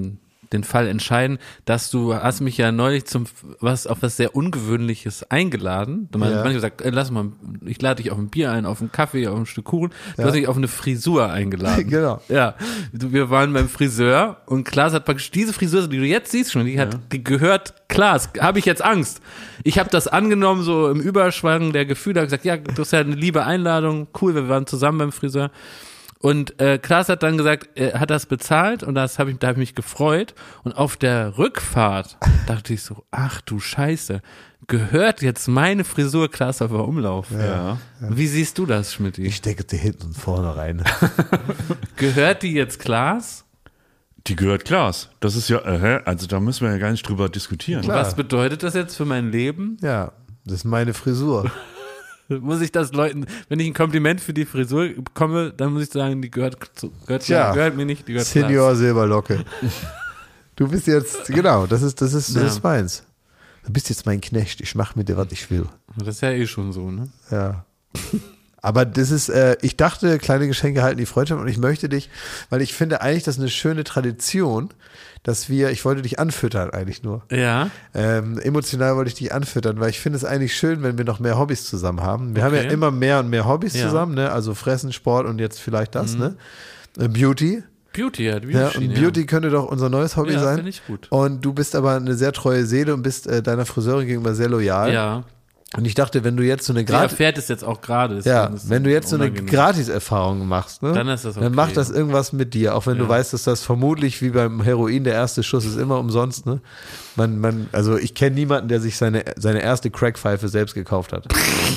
den Fall entscheiden, dass du hast mich ja neulich zum was auf was sehr Ungewöhnliches eingeladen. Du hast Ja. manchmal gesagt, ey, lass mal, ich lade dich auf ein Bier ein, auf einen Kaffee, auf ein Stück Kuchen. Du Ja. hast mich auf eine Frisur eingeladen. Genau. Ja, du, wir waren beim Friseur und Klaas hat praktisch diese Frisur, die du jetzt siehst schon, die hat, die gehört Klaas. Habe ich jetzt Angst? Ich habe das angenommen so im Überschwang der Gefühle, habe gesagt, ja, das ist ja eine liebe Einladung, cool, wir waren zusammen beim Friseur. Und äh, Klaas hat dann gesagt, er hat das bezahlt und das hab ich, da habe ich mich gefreut. Und auf der Rückfahrt dachte ich so, ach du Scheiße, gehört jetzt meine Frisur Klaas auf der Umlauf? Ja. Wie siehst du das, Schmidti? Ich stecke dir hinten und vorne rein. Gehört die jetzt Klaas? Die gehört Klaas. Das ist ja, äh, hä? Also da müssen wir ja gar nicht drüber diskutieren. Klar. Was bedeutet das jetzt für mein Leben? Ja, das ist meine Frisur. Muss ich das Leuten, wenn ich ein Kompliment für die Frisur bekomme, dann muss ich sagen, die gehört, zu, gehört, Tja. gehört mir nicht, die gehört Senior Silberlocke. Du bist jetzt, genau, das ist, das ist, das Ja. ist meins. Du bist jetzt mein Knecht, ich mach mit dir, was ich will. Klaas. Das ist ja eh schon so, ne? Ja. Aber das ist, äh, ich dachte, kleine Geschenke halten die Freundschaft und ich möchte dich, weil ich finde eigentlich, das ist eine schöne Tradition, dass wir, ich wollte dich anfüttern eigentlich nur. Ja. Ähm, emotional wollte ich dich anfüttern, weil ich finde es eigentlich schön, wenn wir noch mehr Hobbys zusammen haben. Wir haben ja Okay. immer mehr und mehr Hobbys Ja. zusammen, ne? Also Fressen, Sport und jetzt vielleicht das, ne? Äh, Beauty. Beauty, ja, Beauty. Ja, und Beauty könnte doch unser neues Hobby ja, sein. finde ich gut. Und du bist aber eine sehr treue Seele und bist äh, deiner Friseurin gegenüber sehr loyal. Ja. Und ich dachte, wenn du jetzt so eine Sie Gratis, erfährt es jetzt auch gerade. deswegen ja, ist es wenn du jetzt so eine unangenehm. Gratis-Erfahrung machst, ne, Dann ist das okay. dann macht das irgendwas mit dir, auch wenn du Ja. weißt, dass das vermutlich wie beim Heroin der erste Schuss ist immer umsonst, ne? Man, man, also ich kenne niemanden, der sich seine seine erste Crackpfeife selbst gekauft hat.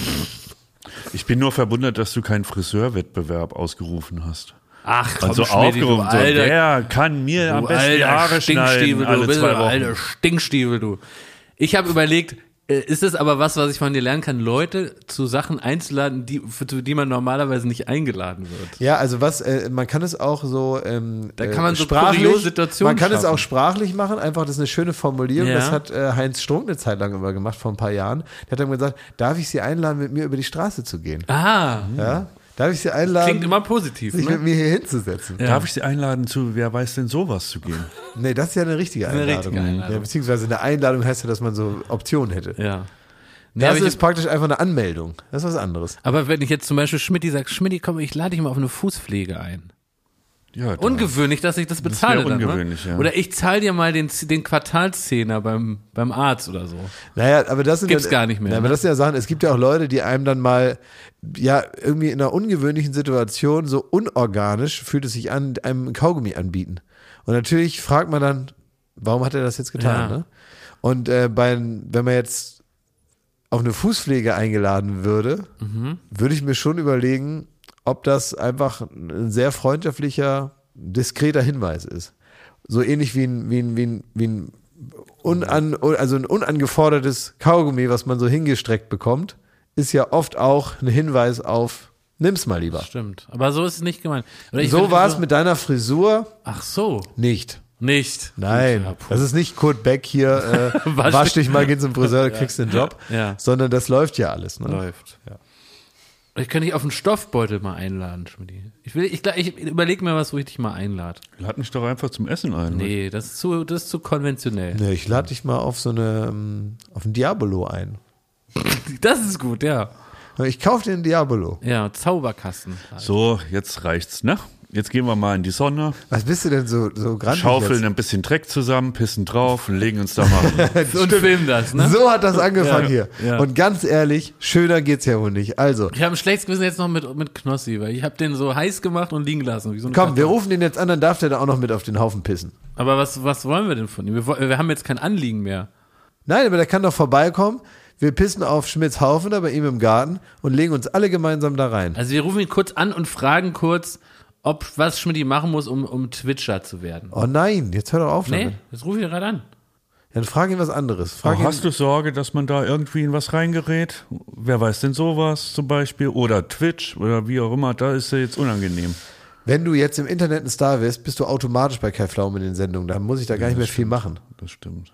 Ich bin nur verwundert, dass du keinen Friseurwettbewerb ausgerufen hast. Ach, komm, Also Schmidti, du aufgerufen, so, alter, wer kann mir am du besten die alter Haare schneiden Stinkstiefel, alle du bist zwei ein Wochen? alter Stinkstiefel, du. Ich habe überlegt, äh, ist es aber was, was ich von dir lernen kann, Leute zu Sachen einzuladen, die, für für die man normalerweise nicht eingeladen wird. Ja, also was, äh, man kann es auch so ähm, Da kann man so sprachlich, kuriose Situationen man kann es schaffen. auch sprachlich machen, einfach, das ist eine schöne Formulierung, Ja. das hat äh, Heinz Strunk eine Zeit lang immer gemacht, vor ein paar Jahren. Der hat dann gesagt, darf ich Sie einladen, mit mir über die Straße zu gehen? Ah, Ja? Darf ich Sie einladen, klingt immer positiv, sich mit ne? mir hier hinzusetzen? Ja. Darf ich Sie einladen zu, wer weiß denn sowas zu gehen? Nee, das ist ja eine richtige Eine Einladung. richtige Einladung. Ja, beziehungsweise eine Einladung heißt ja, dass man so Optionen hätte. Ja. Nee, Das aber, ich, ist praktisch einfach eine Anmeldung. Das ist was anderes. aber wenn ich jetzt zum Beispiel Schmidti sagt, Schmidti, komm, ich lade dich mal auf eine Fußpflege ein. Ja, da- Ungewöhnlich, dass ich das bezahle. wär dann, ungewöhnlich, ne? ja. Oder ich zahle dir mal den, den Quartalszehner beim, beim Arzt oder so. Naja, aber das sind Gibt's ja, gar nicht mehr, Ja, aber ne? das sind ja Sachen, es gibt ja auch Leute, die einem dann mal, ja, irgendwie in einer ungewöhnlichen Situation so unorganisch fühlt es sich an, einem ein Kaugummi anbieten. Und natürlich fragt man dann, warum hat er das jetzt getan, Ja. ne? Und äh, bei, wenn man jetzt auf eine Fußpflege eingeladen würde, Mhm. würde ich mir schon überlegen, ob das einfach ein sehr freundschaftlicher, diskreter Hinweis ist. So ähnlich wie ein, wie ein, wie ein, wie ein, unan, also ein unangefordertes Kaugummi, was man so hingestreckt bekommt, ist ja oft auch ein Hinweis auf, nimm's mal lieber. Stimmt. Aber so ist es nicht gemeint. Oder ich So würde war es so- mit deiner Frisur Ach so, nicht. nicht. Nein, Ja, puh. das ist nicht Kurt Beck hier, äh, Wasch wasch, dich- dich mal, geh zum Friseur, kriegst den Job, Ja. sondern das läuft ja alles. Ne? Läuft. Ich könnte dich auf einen Stoffbeutel mal einladen, Schmidti. Ich will, ich, ich überlege mir was, wo ich dich mal einlade. Lad mich doch einfach zum Essen ein. Nee, das ist zu, das ist zu konventionell. Nee, ich lade dich mal auf so eine, ähm, auf ein Diabolo ein. Das ist gut, ja. Ich kaufe dir einen Diabolo. Ja, Zauberkasten. So, jetzt reicht's, ne? Jetzt gehen wir mal in die Sonne, Was bist du denn so, so grantig schaufeln jetzt? ein bisschen Dreck zusammen, pissen drauf und legen uns da mal. Und film das, ne? So hat das angefangen Ja, hier. ja. Und ganz ehrlich, schöner geht's ja wohl nicht. Also, Ich habe ein schlechtes Gewissen jetzt noch mit, mit Knossi, weil ich habe den so heiß gemacht und liegen lassen. Wie so eine komm, wir Kartoffel. rufen den jetzt an, dann darf der da auch noch mit auf den Haufen pissen. Aber was, was wollen wir denn von ihm? Wir, wo- wir haben jetzt kein Anliegen mehr. Nein, aber der kann doch vorbeikommen. Wir pissen auf Schmidts Haufen da bei ihm im Garten und legen uns alle gemeinsam da rein. Also wir rufen ihn kurz an und fragen kurz, ob was Schmidti machen muss, um, um Twitcher zu werden. Oh nein, jetzt hör doch auf Nee, damit. das rufe ich gerade an. Dann frag ihn was anderes. Frag Oh, ihn, hast du Sorge, dass man da irgendwie in was reingerät? Wer weiß denn sowas zum Beispiel? Oder Twitch oder wie auch immer, da ist ja jetzt unangenehm. wenn du jetzt im Internet ein Star wirst, bist du automatisch bei Kai Pflaume in den Sendungen. Da muss ich da gar nicht mehr viel machen. Das stimmt.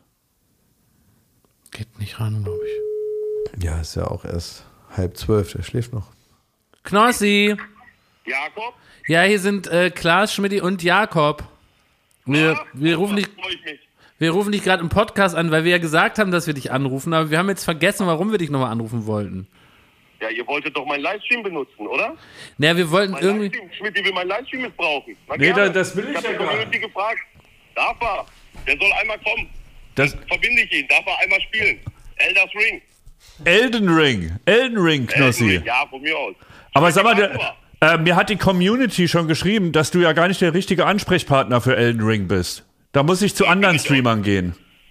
Geht nicht ran, glaube ich. Ja, ist ja auch erst halb zwölf, der schläft noch. Knossi! Jakob? Ja, hier sind äh, Klaas, Schmidti und Jakob. Wir, wir rufen dich, Freue ich mich. wir rufen dich gerade im Podcast an, weil wir ja gesagt haben, dass wir dich anrufen, aber wir haben jetzt vergessen, warum wir dich nochmal anrufen wollten. Ja, ihr wolltet doch meinen Livestream benutzen, oder? Naja, wir wollten Mein irgendwie, Livestream, Schmidt, will meinen Livestream missbrauchen. Na, Nee, gerne. da- das will ich ich ja hab gar die Community gefragt. Darf er? Der soll einmal kommen. Das Verbinde ich ihn. Darf er einmal spielen? Elders Ring. Elden Ring. Elden Ring, Elden Knossi. Ring. Ja, von mir aus. Aber sag mal, der, Super. äh, mir hat die Community schon geschrieben, dass du ja gar nicht der richtige Ansprechpartner für Elden Ring bist. Da muss ich zu anderen Streamern gehen.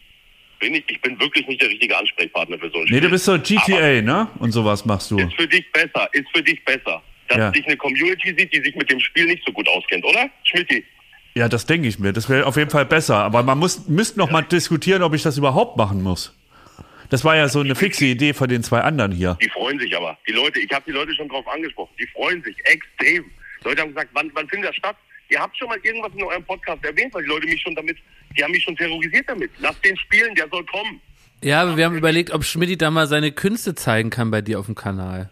Bin ich, ich bin wirklich nicht der richtige Ansprechpartner für so ein Nee, Spiel. du bist so G T A, Aber ne? Und sowas machst du. ist für dich besser, ist für dich besser. Dass Ja. dich eine Community sieht, die sich mit dem Spiel nicht so gut auskennt, oder? Schmidti? Ja, das denke ich mir. Das wäre auf jeden Fall besser. Aber man muss, müsste noch mal diskutieren, ob ich das überhaupt machen muss. Das war ja so eine fixe Idee von den zwei anderen hier. Die freuen sich aber. Die Leute, ich habe die Leute schon drauf angesprochen. Die freuen sich extrem. Leute haben gesagt, wann, wann findet das statt? Ihr habt schon mal irgendwas in eurem Podcast erwähnt, weil die Leute mich schon damit, die haben mich schon terrorisiert damit. Lasst den spielen, der soll kommen. ja, aber wir haben überlegt, ob Schmidti da mal seine Künste zeigen kann bei dir auf dem Kanal.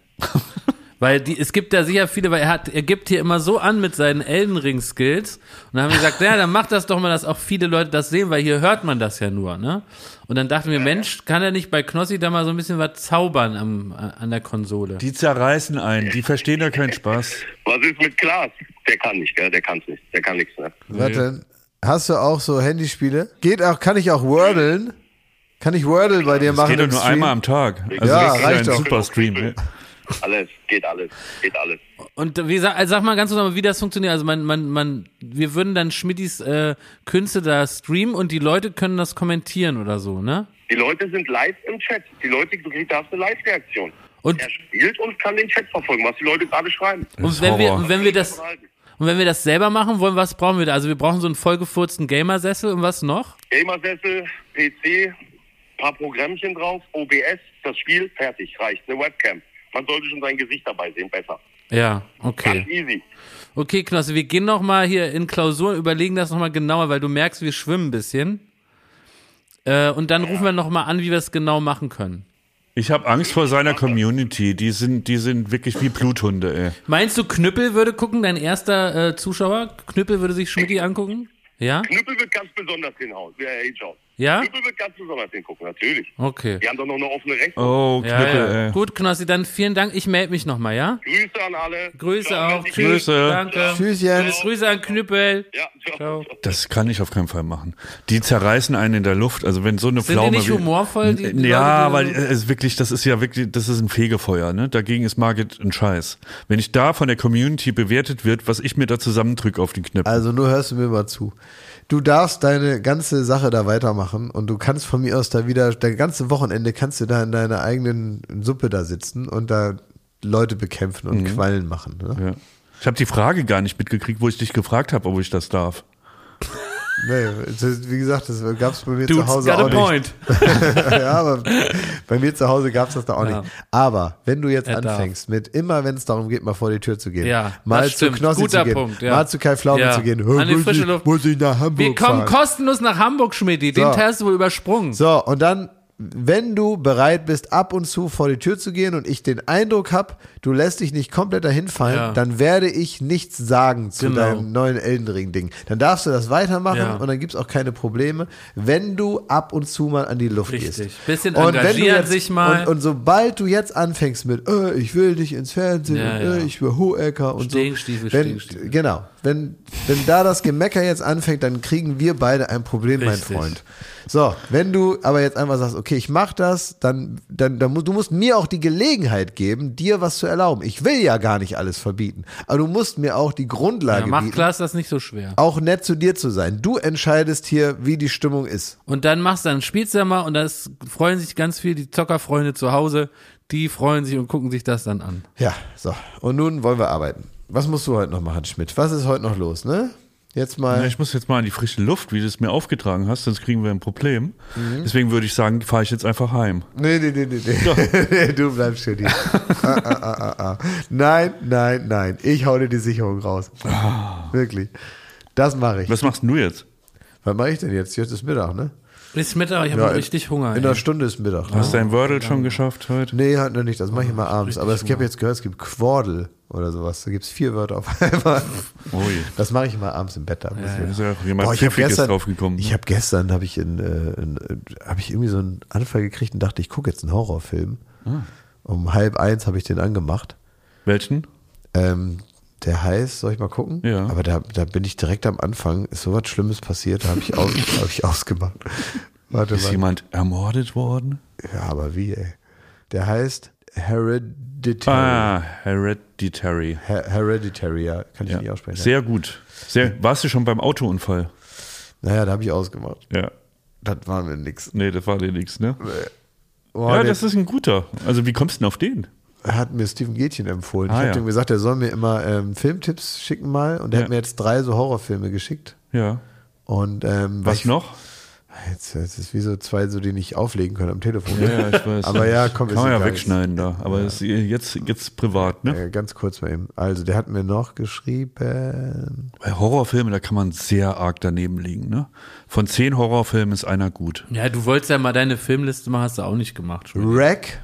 Weil die, es gibt da sicher viele, weil er hat, er gibt hier immer so an mit seinen Elden Ring Skills. Und dann haben wir gesagt, ja, dann macht das doch mal, dass auch viele Leute das sehen, weil hier hört man das ja nur, ne? Und dann dachten wir, Mensch, kann er nicht bei Knossi da mal so ein bisschen was zaubern am, an der Konsole? Die zerreißen einen. Die verstehen da keinen Spaß. Was ist mit Klaas? Der kann nicht, gell? Der kann's nicht. Der kann nichts, ne? Warte, hast du auch so Handyspiele? Geht auch, kann ich auch Wordlen? Kann ich Wordle bei dir Das machen geht doch im nur Stream? einmal am Tag. Also Ja, das ist reicht ein doch. super Stream. Ne? Alles, geht alles, geht alles. Und wie sag, also sag mal ganz kurz nochmal, wie das funktioniert. Also man, man, man, wir würden dann Schmittis äh, Künste da streamen und die Leute können das kommentieren oder so, ne? Die Leute sind live im Chat. Die Leute, du kriegst, da hast eine Live-Reaktion. Und, Er spielt und kann den Chat verfolgen, was die Leute gerade schreiben. und wenn wir, Horror. und wenn wir das, und wenn wir das selber machen wollen, was brauchen wir da? Also wir brauchen so einen vollgefurzten Gamersessel und was noch? Gamersessel, P C, paar Programmchen drauf, O B S, das Spiel, fertig, reicht. Eine Webcam. Man sollte schon sein Gesicht dabei sehen, besser. Ja, Ganz okay. easy. Okay, Knossi, wir gehen nochmal hier in Klausuren, überlegen das nochmal genauer, weil du merkst, wir schwimmen ein bisschen. Äh, und dann rufen wir nochmal an, wie wir es genau machen können. Ich habe Angst vor seiner Community. Die sind, die sind wirklich wie Bluthunde, ey. Meinst du, Knüppel würde gucken, dein erster äh, Zuschauer? Knüppel würde sich Schmidti angucken? Ja? Knüppel wird ganz besonders hinhauen, wer hinschaut. Ja? Knüppel wird ganz besonders hingucken, natürlich. Okay. Die haben doch noch eine offene Rechnung. Oh, Ja, Knüppel, ja. ey. Gut, Knossi, dann vielen Dank. Ich melde mich nochmal, ja? Grüße an alle. Grüße Ciao, auch. Messi. Tschüss. Grüße. Danke. Tschüss, Jens. Grüße an Knüppel. Ja, ciao. Ciao. Das kann ich auf keinen Fall machen. Die zerreißen einen in der Luft. Also wenn so eine Sind die Pflaume... nicht wie- humorvoll, die- die ja, Leute, die weil so- es wirklich, das ist ja wirklich, das ist ein Fegefeuer, ne? Dagegen ist Margit ein Scheiß. Wenn ich da von der Community bewertet wird, was ich mir da zusammendrücke auf den Knöpfen. Also nur hörst du mir mal zu. Du darfst deine ganze Sache da weitermachen und du kannst von mir aus da wieder, der ganze Wochenende kannst du da in deiner eigenen Suppe da sitzen und da Leute bekämpfen und Quallen machen. Ne? Ja. Ich habe die Frage gar nicht mitgekriegt, wo ich dich gefragt habe, ob ich das darf. Nee, das- wie gesagt, das gab es bei mir Dude's zu Hause got a auch nicht. point. Ja, aber bei mir zu Hause gab es das da auch Ja. nicht. Aber wenn du jetzt Er darf. anfängst mit immer, wenn es darum geht, mal vor die Tür zu gehen, Ja, mal das zu stimmt. Knossi Guter zu gehen, Punkt, ja. mal zu Kai Pflaume Ja. zu gehen, An die muss frische ich, Luft. muss ich nach Hamburg Wir kommen fahren. kostenlos nach Hamburg, Schmidti. Den So. Teil hast du wohl übersprungen. So, und dann, wenn du bereit bist, ab und zu vor die Tür zu gehen und ich den Eindruck habe, du lässt dich nicht komplett dahin fallen, Ja. dann werde ich nichts sagen zu Genau. deinem neuen Elden Ring-Ding. Dann darfst du das weitermachen Ja. und dann gibt's auch keine Probleme, wenn du ab und zu mal an die Luft Richtig. gehst. Bisschen Und wenn du engagieren jetzt, sich mal. Und, und sobald du jetzt anfängst mit, äh, ich will dich ins Fernsehen Ja, und ja. äh, ich will Hohecker und Stingstiefel, so. Wenn, Stingstiefel. Genau. Wenn, wenn da das Gemecker jetzt anfängt, dann kriegen wir beide ein Problem, Richtig. mein Freund. So, wenn du aber jetzt einfach sagst, okay, ich mach das, dann, dann, dann musst du musst mir auch die Gelegenheit geben, dir was zu erlauben. Ich will ja gar nicht alles verbieten, aber du musst mir auch die Grundlage Ja, macht bieten, Klaas das nicht so schwer. auch nett zu dir zu sein. Du entscheidest hier, wie die Stimmung ist. Und dann machst du, dann spielst du ja mal und das freuen sich ganz viel die Zockerfreunde zu Hause. Die freuen sich und gucken sich das dann an. Ja, so. Und nun wollen wir arbeiten. Was musst du heute noch machen, Schmidt? Was ist heute noch los, ne? Jetzt mal. Ja, ich muss jetzt mal in die frische Luft, wie du es mir aufgetragen hast, sonst kriegen wir ein Problem. Mhm. Deswegen würde ich sagen, fahre ich jetzt einfach heim. Nee, nee, nee, nee, nee. nee du bleibst schon hier. ah, ah, ah, ah, ah. Nein, nein, nein. Ich hau dir die Sicherung raus. Wirklich. Das mache ich. Was machst denn du jetzt? Was mache ich denn jetzt? Jetzt ist Mittag, ne? Ist Mittag, ich habe Ja, richtig Hunger. In ey. einer Stunde ist Mittag. Hast du dein Wordle schon geschafft heute? Nee, hat noch nicht. Das mache ich immer abends. Aber ich habe jetzt gehört, es gibt Quordel oder sowas. Da gibt es vier Wörter auf einmal. Oh je. Das mache ich immer abends im Bett. Da muss Da ich- ist ja auch jemand Boah, ich habe Pfiffiges gestern, draufgekommen. ich habe gestern habe ich in, äh, in, äh, habe ich irgendwie so einen Anfall gekriegt und dachte, ich gucke jetzt einen Horrorfilm. Um halb eins habe ich den angemacht. Welchen? Ähm, der heißt, soll ich mal gucken? Ja. Aber da, da bin ich direkt am Anfang, ist sowas Schlimmes passiert, da habe ich, aus, hab ich ausgemacht. Warte Ist mal. jemand ermordet worden? Ja, aber wie, ey? Der heißt Hereditary. Ah, Hereditary. Her Hereditary, ja, kann ich Ja. nicht aussprechen. Sehr gut. Sehr, warst du schon beim Autounfall? Naja, da habe ich ausgemacht. Ja. Das war mir nix. Nee, das war dir nichts, ne? Oh, Ja, der das ist ein guter. Also wie kommst du denn auf den? hat mir Steven Gätchen empfohlen. Ah, ich habe ja. dem gesagt, er soll mir immer ähm, Filmtipps schicken mal und er Ja. hat mir jetzt drei so Horrorfilme geschickt. Ja. Und ähm, weil Was ich, noch? Jetzt, jetzt ist wie so zwei, so die nicht auflegen können am Telefon. Ja, ja, ich weiß. Aber ja, komm, ist Kann man ja egal. wegschneiden da. Aber ist jetzt, jetzt privat, ne? Äh, ganz kurz mal eben. Also, der hat mir noch geschrieben. Bei Horrorfilmen, da kann man sehr arg daneben liegen, ne? Von zehn Horrorfilmen ist einer gut. Ja, du wolltest ja mal deine Filmliste machen, hast du auch nicht gemacht. Schon. Rack,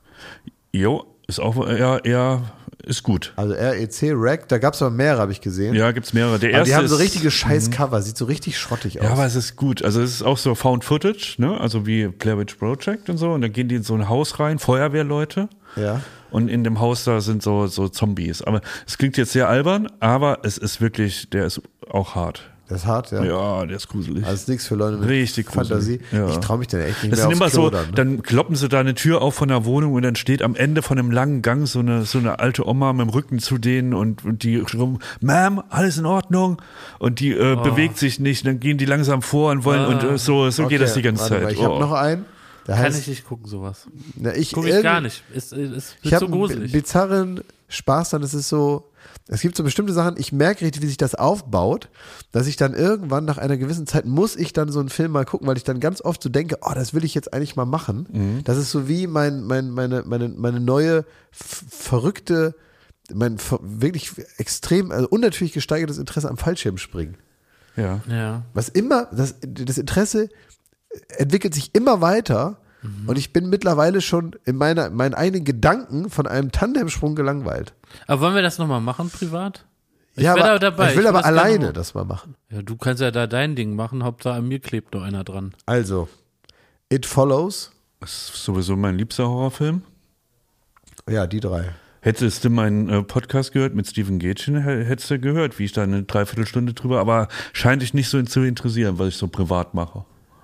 Jo, ist auch eher, eher ist gut. also R E C, Rack, da gab es aber mehrere, habe ich gesehen. Ja, gibt's mehrere. Der aber erste die haben so ist, richtige scheiß Cover, sieht so richtig schrottig aus. Ja, aber es ist gut. Also es ist auch so Found Footage, ne? Also wie Blair Witch Project und so. Und dann gehen die in so ein Haus rein, Feuerwehrleute. Ja. Und in dem Haus da sind so, so Zombies. Aber es klingt jetzt sehr albern, aber es ist wirklich, der ist auch hart. Das ist hart, ja. Ja, der ist gruselig. Also ist nichts für Leute mit Richtig gruselig. Fantasie. Ja. Ich traue mich dann echt nicht Das mehr sind immer aufs so, Klo dann, ne? dann kloppen sie da eine Tür auf von der Wohnung und dann steht am Ende von einem langen Gang so eine, so eine alte Oma mit dem Rücken zu denen und, und die rum, Ma'am, alles in Ordnung? Und die äh, bewegt sich nicht, dann gehen die langsam vor und wollen und äh, so, so geht Okay, das die ganze warte Zeit. mal, ich habe Oh. noch einen. Der Kann heißt, ich nicht gucken, sowas. na, ich, Guck ich irgend- gar nicht. Ist, ist, Ich ist habe so einen gruselig. bizarren Spaß dann, es ist so, es gibt so bestimmte Sachen, ich merke richtig, wie sich das aufbaut, dass ich dann irgendwann nach einer gewissen Zeit muss ich dann so einen Film mal gucken, weil ich dann ganz oft so denke, oh, das will ich jetzt eigentlich mal machen. Mhm. Das ist so wie mein, mein, meine, meine, meine neue, f- verrückte, mein ver- wirklich extrem, also unnatürlich gesteigertes Interesse am Fallschirmspringen. Ja. Ja. Was immer, das, das Interesse entwickelt sich immer weiter und ich bin mittlerweile schon in meiner, meinen eigenen Gedanken von einem Tandemsprung gelangweilt. Aber wollen wir das nochmal machen, privat? Ich ja, wär aber, da dabei. ich will Ich aber würd das gerne alleine machen. das mal machen. Ja, du kannst ja da dein Ding machen, Hauptsache an mir klebt noch einer dran. Also, It Follows, Das ist sowieso mein liebster Horrorfilm. ja, die drei. Hättest du meinen äh, Podcast gehört mit Steven Gätchen, h- hättest du gehört, wie ich da eine Dreiviertelstunde drüber, aber scheint dich nicht so zu interessieren, was ich so privat mache.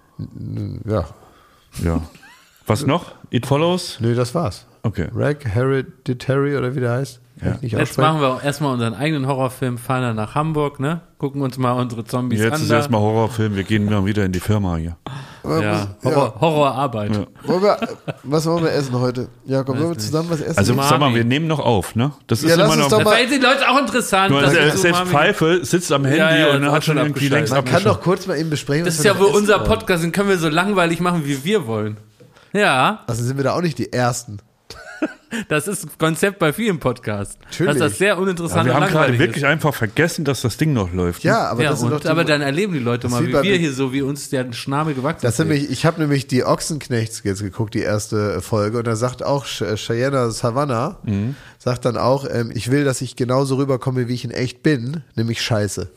Ja, Ja. Was noch? It Follows? nö, das war's. Okay. Rack Hereditary oder wie der heißt. Kann Ja. ich nicht Jetzt aussprechen. machen wir auch erstmal unseren eigenen Horrorfilm, fahren dann nach Hamburg, ne? Gucken uns mal unsere Zombies Jetzt an. ist da. erstmal Horrorfilm, wir gehen mal wieder in die Firma hier. Aber Ja, was- Horror, Horrorarbeit. Ja. Wollen wir, was wollen wir essen heute? Jakob, wollen wir zusammen was essen? Also Umami. sag mal, wir nehmen noch auf, ne? Das ist Ja, lass immer uns noch. doch Da mal- fällt die Leute auch interessant. Nur, also, dass er du selbst Umami- Pfeife sitzt am Handy Ja, ja, und ist hat auch schon schon irgendwie abgeschaltet. längst Man kann abgeschaltet. doch kurz mal eben besprechen, Das was ist wir ja noch wohl essen unser wollen. Podcast, den können wir so langweilig machen, wie wir wollen. Ja, Also sind wir da auch nicht die Ersten. das ist ein Konzept bei vielen Podcasts. Natürlich. Dass das sehr uninteressant Aber wir und haben gerade langweilig wirklich ist. einfach vergessen, dass das Ding noch läuft. ne? Ja, aber Ja, das sind und, doch die, aber dann erleben die Leute Das mal, ist wie wie bei- wir hier so, wie uns der Schnabel gewachsen Das ist. sind nämlich, ich habe nämlich die Ochsenknechts jetzt geguckt, die erste Folge, und da sagt auch Ch- Cheyenne Savannah, Mhm. sagt dann auch, ähm, ich will, dass ich genauso rüberkomme, wie ich in echt bin, nämlich scheiße.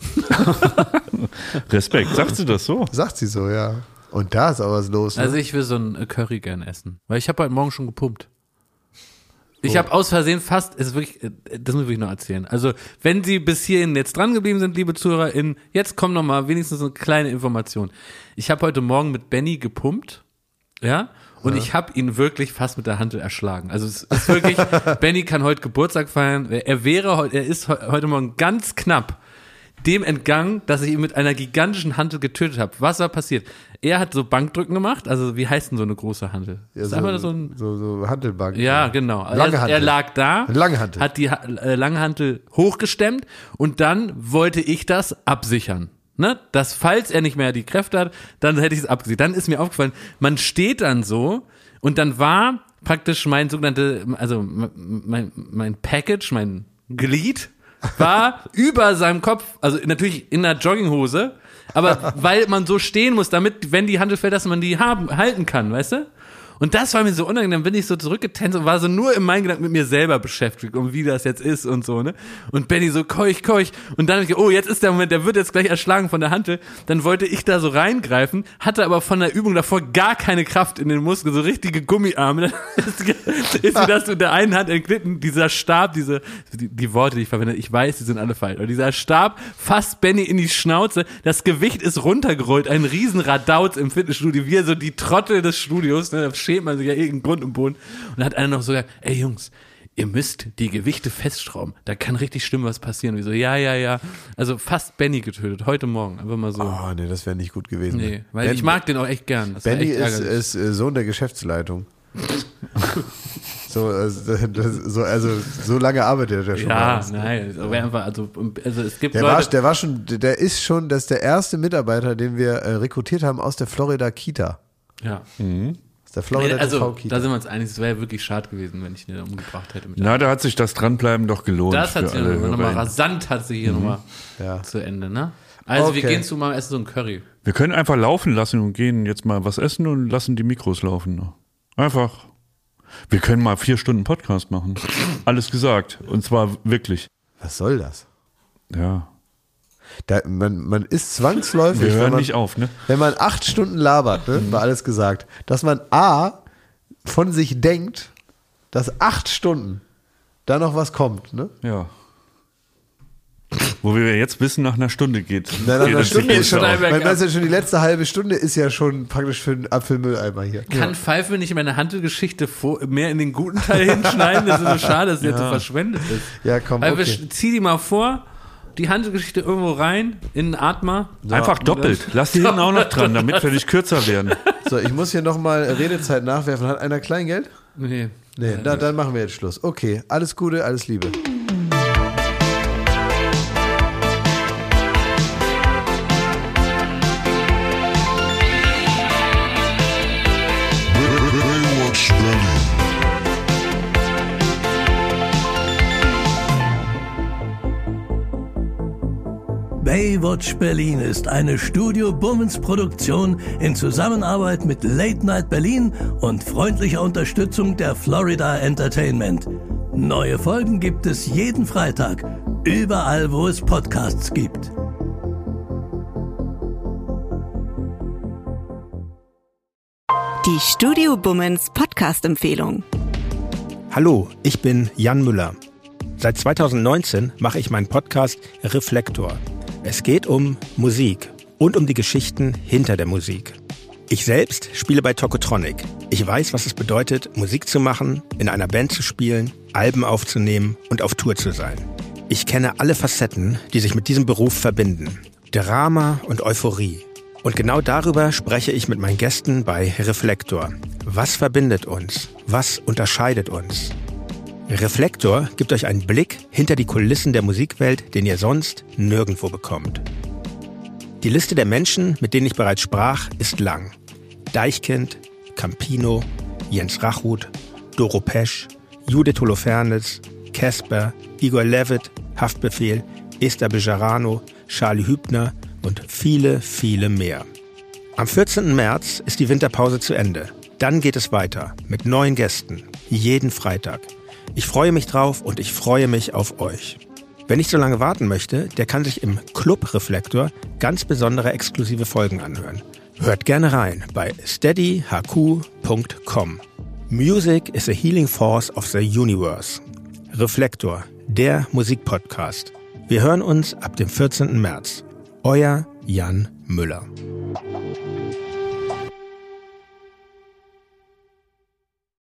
Respekt. Sagt sie das so? Sagt sie so, ja. Und da ist aber was los. Ne? Also ich will so ein Curry gern essen, weil ich habe heute Morgen schon gepumpt. Ich habe aus Versehen fast, es ist wirklich, das muss ich wirklich noch erzählen. Also wenn Sie bis hierhin jetzt dran geblieben sind, liebe ZuhörerInnen, jetzt kommt noch mal wenigstens eine kleine Information. Ich habe heute Morgen mit Benny gepumpt, ja, und ich habe ihn wirklich fast mit der Hantel erschlagen. Also es ist wirklich, Benny kann heute Geburtstag feiern. Er wäre heute, er ist he- heute Morgen ganz knapp dem entgangen, dass ich ihn mit einer gigantischen Hantel getötet habe. Was war passiert? Er hat so Bankdrücken gemacht, also wie heißt denn so eine große Hantel? ja, Ist einfach so ein so, so Handelbank. ja, genau. Lange er, Hantel. er lag da, Eine lange Hantel. hat die Ha- äh, lange Hantel hochgestemmt und dann wollte ich das absichern. Ne? Dass, falls er nicht mehr die Kräfte hat, dann hätte ich es abgesichert. Dann ist mir aufgefallen, man steht dann so und dann war praktisch mein sogenannte, also mein, mein Package, mein Glied, war über seinem Kopf, also natürlich in einer Jogginghose, aber weil man so stehen muss, damit, wenn die Handel fällt, dass man die haben, halten kann, weißt du? Und das war mir so unangenehm, dann bin ich so zurückgetänzt und war so nur in meinen Gedanken mit mir selber beschäftigt, um wie das jetzt ist und so, ne? Und Benny so, keuch, keuch. Und dann, oh, jetzt ist der Moment, der wird jetzt gleich erschlagen von der Hantel. Dann wollte ich da so reingreifen, hatte aber von der Übung davor gar keine Kraft in den Muskeln, so richtige Gummiarme. Dann ist, ist mir das mit der einen Hand entglitten, dieser Stab, diese, die, die Worte, die ich verwende, ich weiß, die sind alle falsch, aber dieser Stab fasst Benny in die Schnauze, das Gewicht ist runtergerollt, ein riesen Radauz im Fitnessstudio, wir so die Trottel des Studios, ne? Schämt man sich ja irgendeinen Grund im Boden. Und dann hat einer noch so gesagt, ey Jungs, ihr müsst die Gewichte festschrauben. Da kann richtig schlimm was passieren. Wie so, ja, ja, ja. Also fast Benny getötet, heute Morgen. Einfach mal so. Oh, nee, das wäre nicht gut gewesen. Nee, weil Ben, ich mag den auch echt gern. Das Benny echt ist, ist äh, Sohn der Geschäftsleitung. so, äh, das, so, also, so lange arbeitet er schon. Ja, nein. Also, einfach, also, also es gibt der Leute. War, der war schon, der ist schon, das ist der erste Mitarbeiter, den wir äh, rekrutiert haben aus der Florida Kita. Ja. Mhm. Der Florida also, da sind wir uns einig, es wäre ja wirklich schade gewesen, wenn ich ihn da umgebracht hätte. Mit Na, da hat sich das Dranbleiben doch gelohnt. das hat sie nochmal, nochmal rasant hat sie hier mhm. nochmal ja. zu Ende, ne? Also okay. wir gehen zu mal essen so ein Curry. Wir können einfach laufen lassen und gehen jetzt mal was essen und lassen die Mikros laufen. Einfach. Wir können mal vier Stunden Podcast machen. Alles gesagt. Und zwar wirklich. Was soll das? Ja. Da, man, man ist zwangsläufig, Wir hören wenn man, nicht auf, ne? wenn man acht Stunden labert, ne, war alles gesagt, dass man A, von sich denkt, dass acht Stunden da noch was kommt, ne? Ja. Wo wir jetzt wissen, nach einer Stunde geht. Na, nach geht einer das Stunde die ist schon, Puste auf. weil das ist ja schon die letzte halbe Stunde ist ja schon praktisch für einen Apfelmülleimer hier. Kann Pfeife nicht meine Handelgeschichte vor, mehr in den guten Teil hinschneiden? Das ist so schade, dass sie jetzt so verschwendet ist. Ja, komm, Weil okay. wir, zieh die mal vor, die Handelgeschichte irgendwo rein, in den Atmer. Einfach doppelt. Lass die hinten auch noch dran, damit wir nicht kürzer werden. So, ich muss hier nochmal Redezeit nachwerfen. Hat einer Kleingeld? Nee. Nee, da, dann machen wir jetzt Schluss. Okay, alles Gute, alles Liebe. Baywatch Berlin. Baywatch Berlin ist eine Studio Bummens Produktion in Zusammenarbeit mit Late Night Berlin und freundlicher Unterstützung der Florida Entertainment. Neue Folgen gibt es jeden Freitag, überall wo es Podcasts gibt. Die Studio Bummens Podcast-Empfehlung. Hallo, ich bin Jan Müller. Seit zweitausendneunzehn mache ich meinen Podcast Reflektor. Es geht um Musik und um die Geschichten hinter der Musik. Ich selbst spiele bei Tokotronic. Ich weiß, was es bedeutet, Musik zu machen, in einer Band zu spielen, Alben aufzunehmen und auf Tour zu sein. Ich kenne alle Facetten, die sich mit diesem Beruf verbinden. Drama und Euphorie. Und genau darüber spreche ich mit meinen Gästen bei Reflektor. Was verbindet uns? Was unterscheidet uns? Reflektor gibt euch einen Blick hinter die Kulissen der Musikwelt, den ihr sonst nirgendwo bekommt. Die Liste der Menschen, mit denen ich bereits sprach, ist lang. Deichkind, Campino, Jens Rachut, Doro Pesch, Judith Holofernes, Casper, Igor Levit, Haftbefehl, Esther Bejarano, Charlie Hübner und viele, viele mehr. Am vierzehnten März ist die Winterpause zu Ende. Dann geht es weiter mit neuen Gästen, jeden Freitag. Ich freue mich drauf und ich freue mich auf euch. Wer nicht so lange warten möchte, der kann sich im Club Reflektor ganz besondere exklusive Folgen anhören. Hört gerne rein bei steady h q punkt com. Music is a healing force of the universe. Reflektor, der Musikpodcast. Wir hören uns ab dem vierzehnten März. Euer Jan Müller.